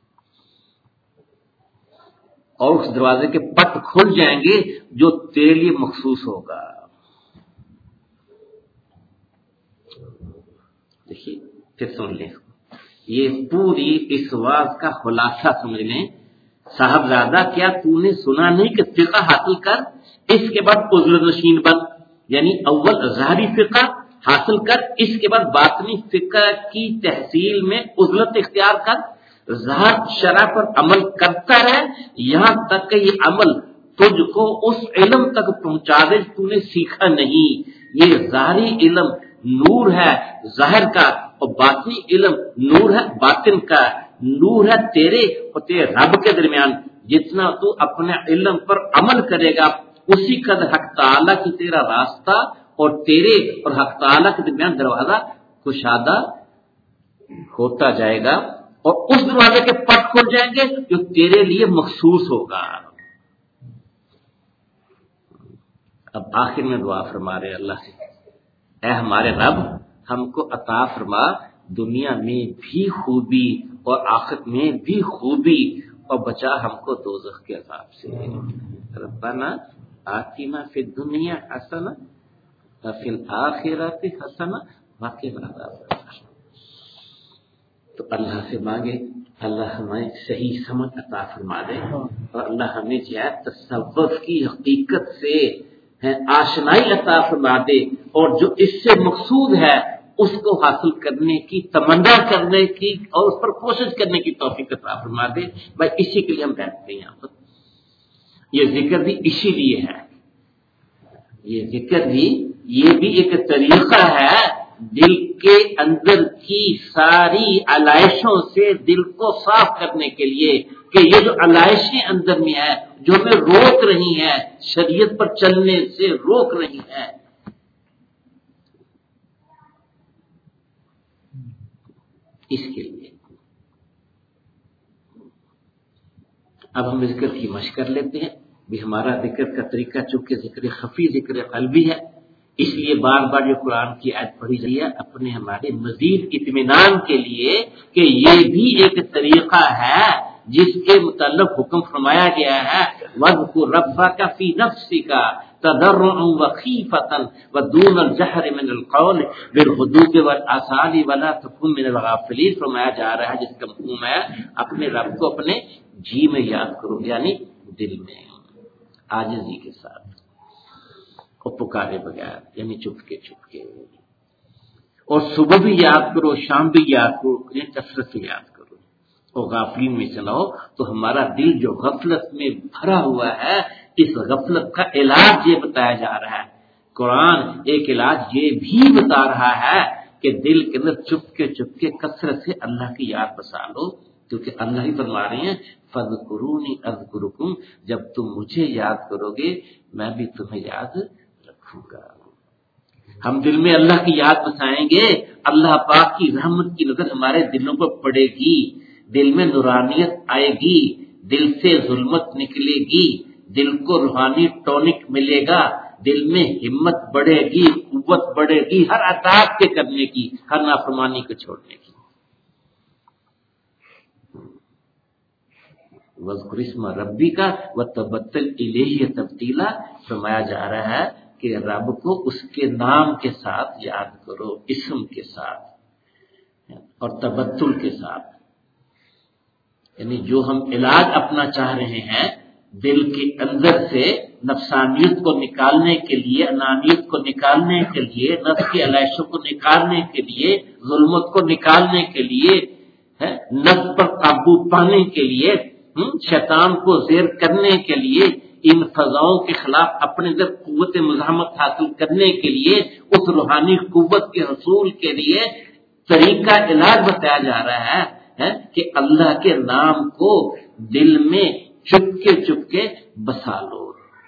اور اس دروازے کے پٹ کھل جائیں گے جو تیرے لیے مخصوص ہوگا۔ دیکھیے پھر سن لیں، یہ پوری اس واز کا خلاصہ سمجھ لیں۔ صاحبزادہ کیا تو نے سنا نہیں کہ فقہ حاصل کر، اس کے بعد عذر نشین بن، یعنی اول ظاہری فقہ حاصل کر، اس کے بعد باطنی فقہ کی تحصیل میں عزلت اختیار کر، ظاہر شرع پر عمل کرتا رہے یہاں تک کہ یہ عمل تجھ کو اس علم تک پہنچا دے تو نے سیکھا نہیں۔ یہ ظاہری علم نور ہے ظاہر کا، اور باطنی علم نور ہے باطن کا، نور ہے تیرے اور تیرے رب کے درمیان۔ جتنا تو اپنے علم پر عمل کرے گا اسی قدر حق تعالیٰ کی تیرا راستہ اور تیرے اور حق تعالیٰ کے درمیان دروازہ کشادہ ہوتا جائے گا، اور اس دروازے کے پٹ کھل جائیں گے جو تیرے لیے مخصوص ہوگا۔ اب آخر میں دعا فرما رہے اللہ سے، اے ہمارے رب ہم کو عطا فرما دنیا میں بھی خوبی اور آخرت میں بھی خوبی، اور بچا ہم کو دوزخ کے عذاب سے۔ ربنا آتنا فی الدنیا حسنہ وفی الآخرۃ حسنہ وقنا عذاب النار۔ تو اللہ سے مانگے اللہ ہمیں صحیح سمجھ عطا فرما دے، اور اللہ ہمیں جو ہے تصوف کی حقیقت سے ہے آشنائی عطا فرما دے، اور جو اس سے مقصود ہے اس کو حاصل کرنے کی تمنا کرنے کی اور اس پر کوشش کرنے کی توفیق عطا فرما دے۔ بھائی اسی کے لیے ہم بیٹھتے ہیں یہاں پر، یہ ذکر بھی اسی لیے ہے، یہ ذکر بھی یہ بھی ایک طریقہ ہے دل کے اندر کی ساری علائشوں سے دل کو صاف کرنے کے لیے، کہ یہ جو علائشیں اندر میں ہے جو ہمیں روک رہی ہیں شریعت پر چلنے سے روک رہی ہیں، اس کے لیے اب ہم ذکر کی مشق کر لیتے ہیں۔ بھی ہمارا ذکر کا طریقہ چونکہ ذکر خفی ذکر قلبی ہے، اس لیے بار بار جو قرآن کی آیت پڑھی جاتی ہے اپنے ہمارے مزید اطمینان کے لیے کہ یہ بھی ایک طریقہ ہے جس کے متعلق حکم فرمایا گیا ہے وَاذْكُرْ رَبَّكَ فِي نَفْسِكَ تَضَرُّعًا وَخِيفَةً وَدُونَ الْجَهْرِ مِنَ الْقَوْلِ بِالْغُدُوِّ وَالْآصَالِ وَلَا تَكُن مِنَ الْغَافِلِينَ۔ فرمایا جا رہا ہے جس کا مفہوم ہے اپنے رب کو اپنے جی میں یاد کرو، یعنی دل میں عاجزی کے ساتھ، اور پکارے بغیر یعنی چپ کے چپ کے، اور صبح بھی یاد کرو شام بھی یاد کرو، یعنی کثرت سے یاد کرو، اور غافلین میں سے نہ ہو۔ تو ہمارا دل جو غفلت میں بھرا ہوا ہے، اس غفلت کا علاج یہ بتایا جا رہا ہے، قرآن ایک علاج یہ بھی بتا رہا ہے کہ دل کے اندر چپ کے چپ کے کثرت سے اللہ کی یاد بسا لو، کیونکہ اللہ ہی فرما رہے ہیں فَاذْكُرُونِي أَذْكُرُكُمْ، جب تم مجھے یاد کرو گے میں بھی تمہیں یاد رکھوں گا۔ ہم دل میں اللہ کی یاد بسائیں گے، اللہ پاک کی رحمت کی نظر ہمارے دلوں پر پڑے گی، دل میں نورانیت آئے گی، دل سے ظلمت نکلے گی، دل کو روحانی ٹونک ملے گا، دل میں ہمت بڑھے گی، قوت بڑھے گی ہر اطاعت کے کرنے کی، ہر نافرمانی کو چھوڑنے کی۔ وَاذْكُرِ اسْمَ رَبِّكَ وَتَبَتَّلْ إِلَيْهِ تَبْتِيلًا، فرمایا جا رہا ہے کہ رب کو اس کے نام کے ساتھ یاد کرو، اسم کے ساتھ اور تبتل کے ساتھ، یعنی جو ہم علاج اپنا چاہ رہے ہیں دل کے اندر سے نفسانیت کو نکالنے کے لیے، انانیت کو نکالنے کے لیے، نفس کی علائشوں کو نکالنے کے لیے، ظلمت کو نکالنے کے لیے، نفس پر قابو پانے کے لیے، شیطان کو زیر کرنے کے لیے، ان فضاؤں کے خلاف اپنے اندر قوت مزاحمت حاصل کرنے کے لیے، اس روحانی قوت کے حصول کے لیے طریقہ علاج بتایا جا رہا ہے کہ اللہ کے نام کو دل میں چپکے چپکے بسا لو،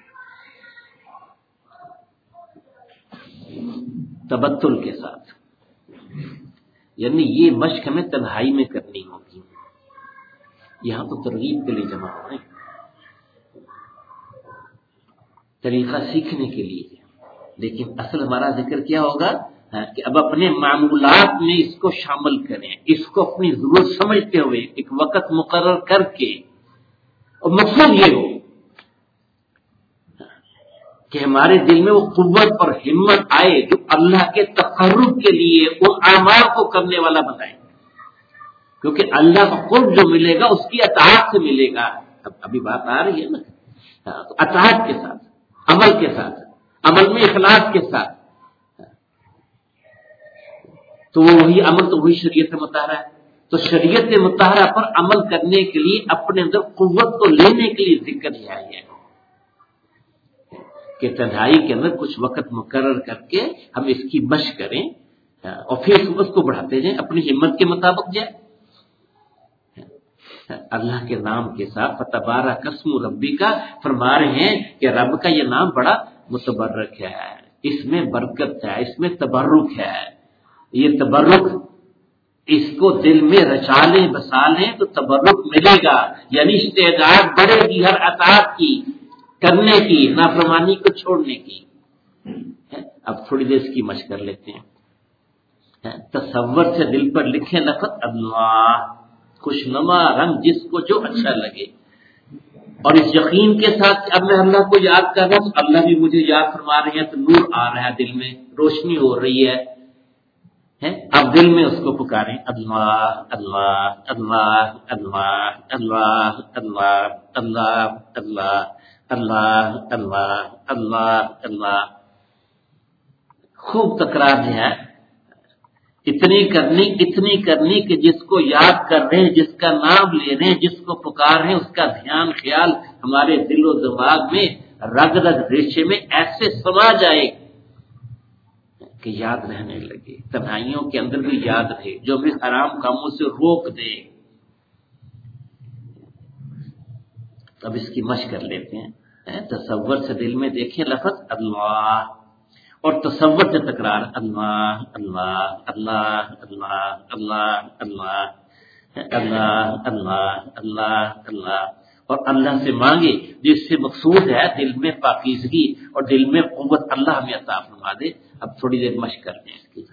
تبتل کے ساتھ، یعنی یہ مشق ہمیں تنہائی میں کرنی ہوگی، یہاں تو ترغیب کے لیے جمع ہو رہے ہیں۔ طریقہ سیکھنے کے لیے، لیکن اصل ہمارا ذکر کیا ہوگا کہ اب اپنے معمولات میں اس کو شامل کریں، اس کو اپنی ضرورت سمجھتے ہوئے ایک وقت مقرر کر کے، اور مقصد یہ ہو کہ ہمارے دل میں وہ قوت اور ہمت آئے جو اللہ کے تقرب کے لیے ان اعمال کو کرنے والا بنائے، کیونکہ اللہ کا قرب جو ملے گا اس کی اطاعت سے ملے گا۔ اب ابھی بات آ رہی ہے نا، اطاعت کے ساتھ، عمل کے ساتھ، عمل میں اخلاص کے ساتھ، تو وہ وہی عمل تو وہی شریعت مطالعہ ہے۔ تو شریعت مطالعہ پر عمل کرنے کے لیے اپنے اندر قوت کو لینے کے لیے ذکر کیا ہے کہ تنہائی کے اندر کچھ وقت مقرر کر کے ہم اس کی مشق کریں اور پھر اس کو بڑھاتے جائیں، اپنی ہمت کے مطابق جائیں، اللہ کے نام کے ساتھ۔ فتبارک اسم ربی کا فرما رہے ہیں کہ رب کا یہ نام بڑا متبرک ہے، اس میں برکت ہے، اس میں تبرک ہے۔ یہ تبرک اس کو دل میں رچا لیں بسا لیں تو تبرک ملے گا، یعنی استعداد بڑھے گی ہر اطاعت کی کرنے کی، نافرمانی کو چھوڑنے کی۔ اب تھوڑی دیر اس کی مشق کر لیتے ہیں۔ تصور سے دل پر لکھیں لفظ اللہ، خوشنما رنگ جس کو جو اچھا لگے، اور اس یقین کے ساتھ اب میں اللہ کو یاد کر رہا ہوں، اللہ بھی مجھے یاد فرما رہے ہیں، تو نور آ رہا ہے دل میں، روشنی ہو رہی ہے۔ اب دل میں اس کو پکاریں، اللہ اللہ اللہ اللہ اللہ اللہ اللہ اللہ اللہ اللہ اللہ اللہ، خوب تکرار ہے، اتنی کرنی اتنی کرنی کہ جس کو یاد کر رہے ہیں، جس کا نام لے رہے ہیں، جس کو پکار رہے ہیں، اس کا دھیان خیال ہمارے دل و دماغ میں رگ رگ ریشے میں ایسے سما جائے کہ یاد رہنے لگے، تنہائیوں کے اندر بھی یاد رہے، جو بھی حرام کاموں سے روک دے۔ اب اس کی مشق کر لیتے ہیں۔ تصور سے دل میں دیکھیں لفظ اللہ، اور تصور سے تکرار اللہ اللہ اللہ اللہ اللہ اللہ اللہ اللہ اللہ اللہ، اور اللہ سے مانگے جس سے مقصود ہے دل میں پاکیزگی اور دل میں قوت، اللہ ہمیں عطا فرما دے۔ اب تھوڑی دیر مشق کرتے ہیں اس کی۔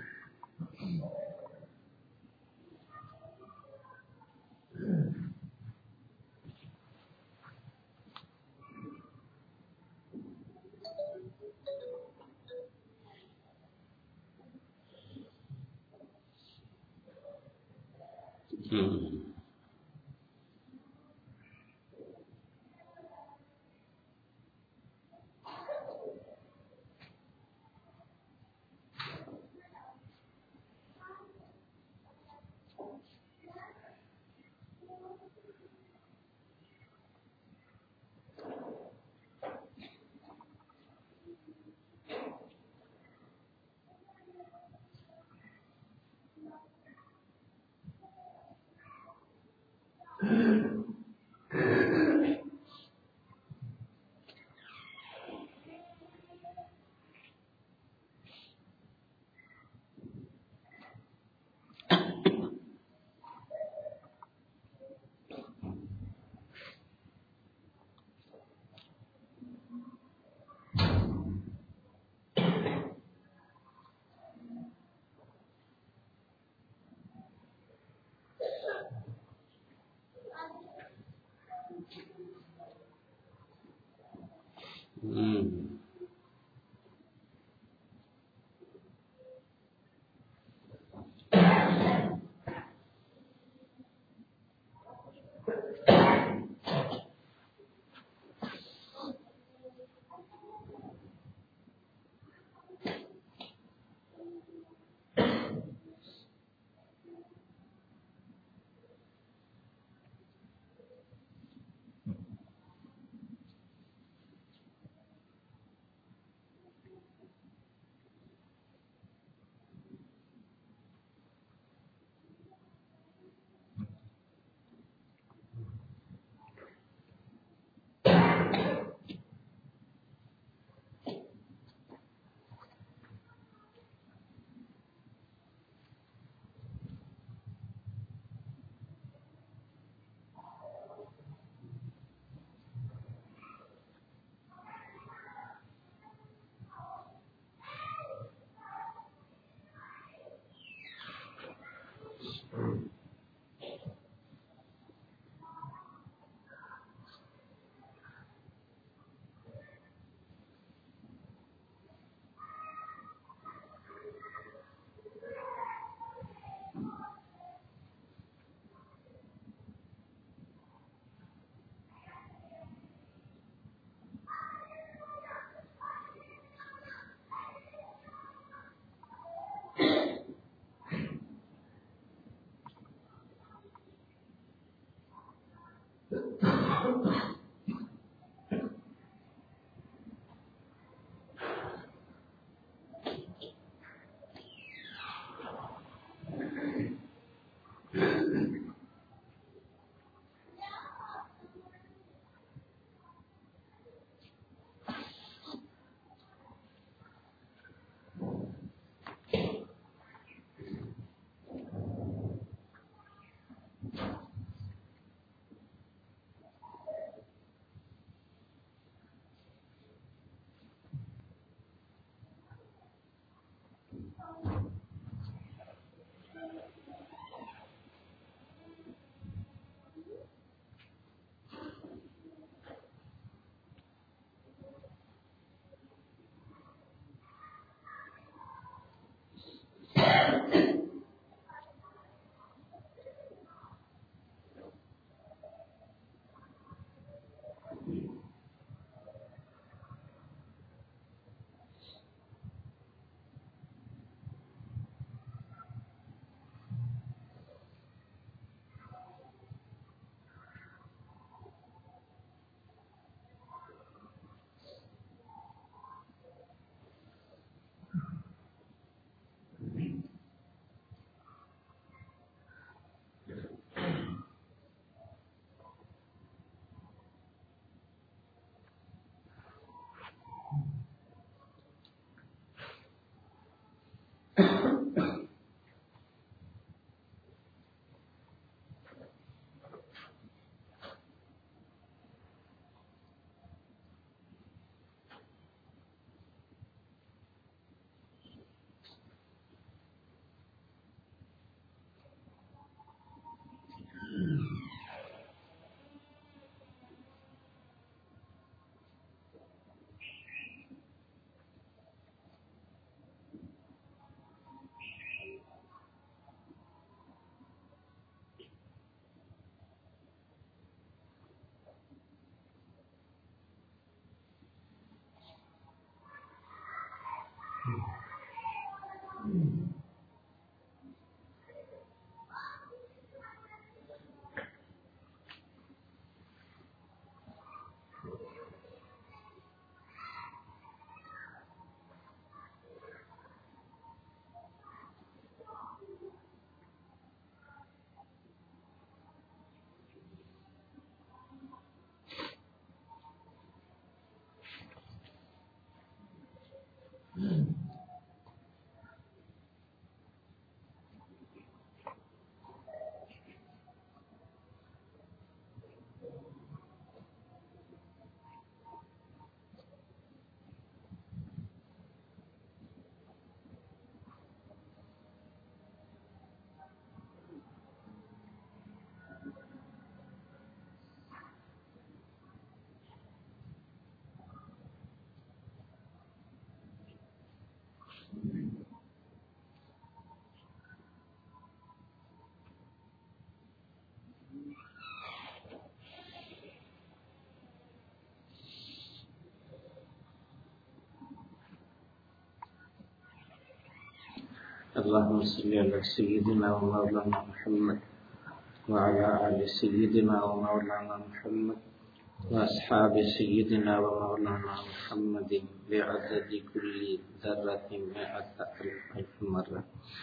اللهم صل على سيدنا ومولانا محمد وعلى آل سيدنا ومولانا محمد وأصحاب سيدنا ومولانا محمد بعدد كل ذرة مئة ألف مرة.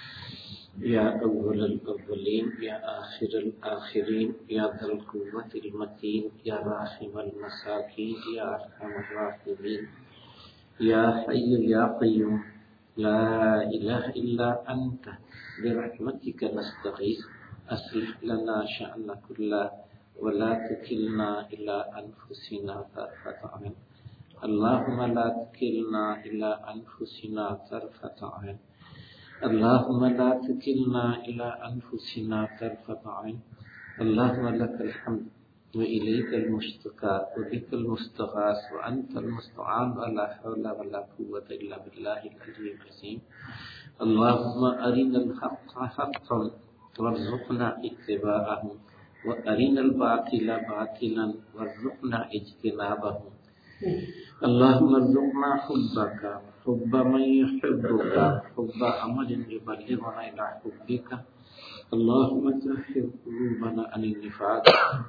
يا أول الأولين يا آخر الآخرين يا ذا القوة المتين يا راحم المساكين يا أرحم الراحمين يا حي يا قيوم لا إله إلا أنت برحمتك نستغيث أصلح لنا شأن كله ولا تكلنا إلى أنفسنا طرفة عين. اللهم لا تكلنا إلى أنفسنا طرفة عين. اللهم لا تكلنا إلى أنفسنا طرفة عين. اللهم لك الحمد وإليك المشتكى وبك المستغاث وأنت المستعان ولا حول ولا قوة إلا بالله العلي العظيم. اللهم أرنا الحق حقا وارزقنا اتباعه وأرنا الباطل باطلا وارزقنا اجتنابه. اللهم ارزقنا حبك حب من يحبك حب عمل يبلغنا إلى حبك. اللهم طهر قلوبنا عن النفاق.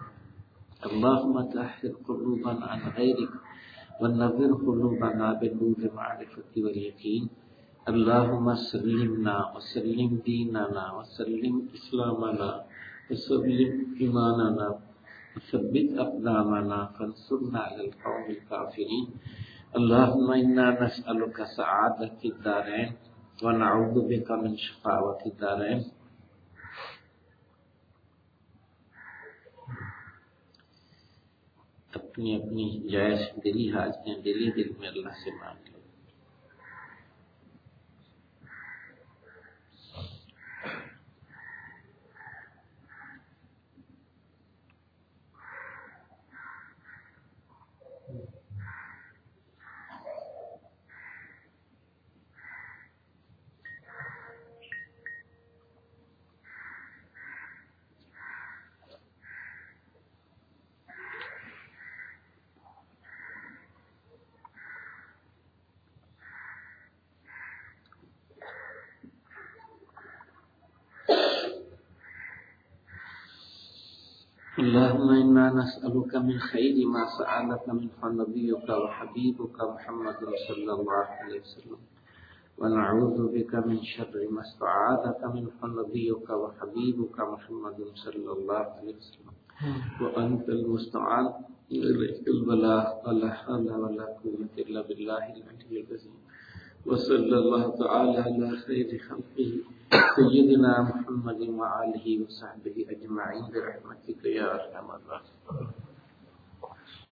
اللهم طهر قلوبنا عن غيرك ونور قلوبنا بالنور المعرفة واليقين. اللهم سلمنا وسلم ديننا وسلم إسلامنا وسلم إيماننا وثبت أقدامنا فانصرنا على القوم الكافرين. اللهم إنا نسألك سعادة الدارين ونعوذ بك من شقاوة الدارين. اپنی اپنی جائز دلی حاجتیں دلی دل میں اللہ سے مانگ لو. اللهم إنا نسألك من خير ما سألك منه نبيك وحبيبك محمد صلى الله عليه وسلم ونعوذ بك من شر ما استعاذك منه نبيك وحبيبك محمد صلى الله عليه وسلم وأنت المستعان إليك البلاغ ولا حول ولا قوة إلا بالله العلي العظيم. وصلى الله تعالى على خير خلقه سيدنا محمد وآله وصحبه أجمعين برحمتك يا أرحم الراحمين.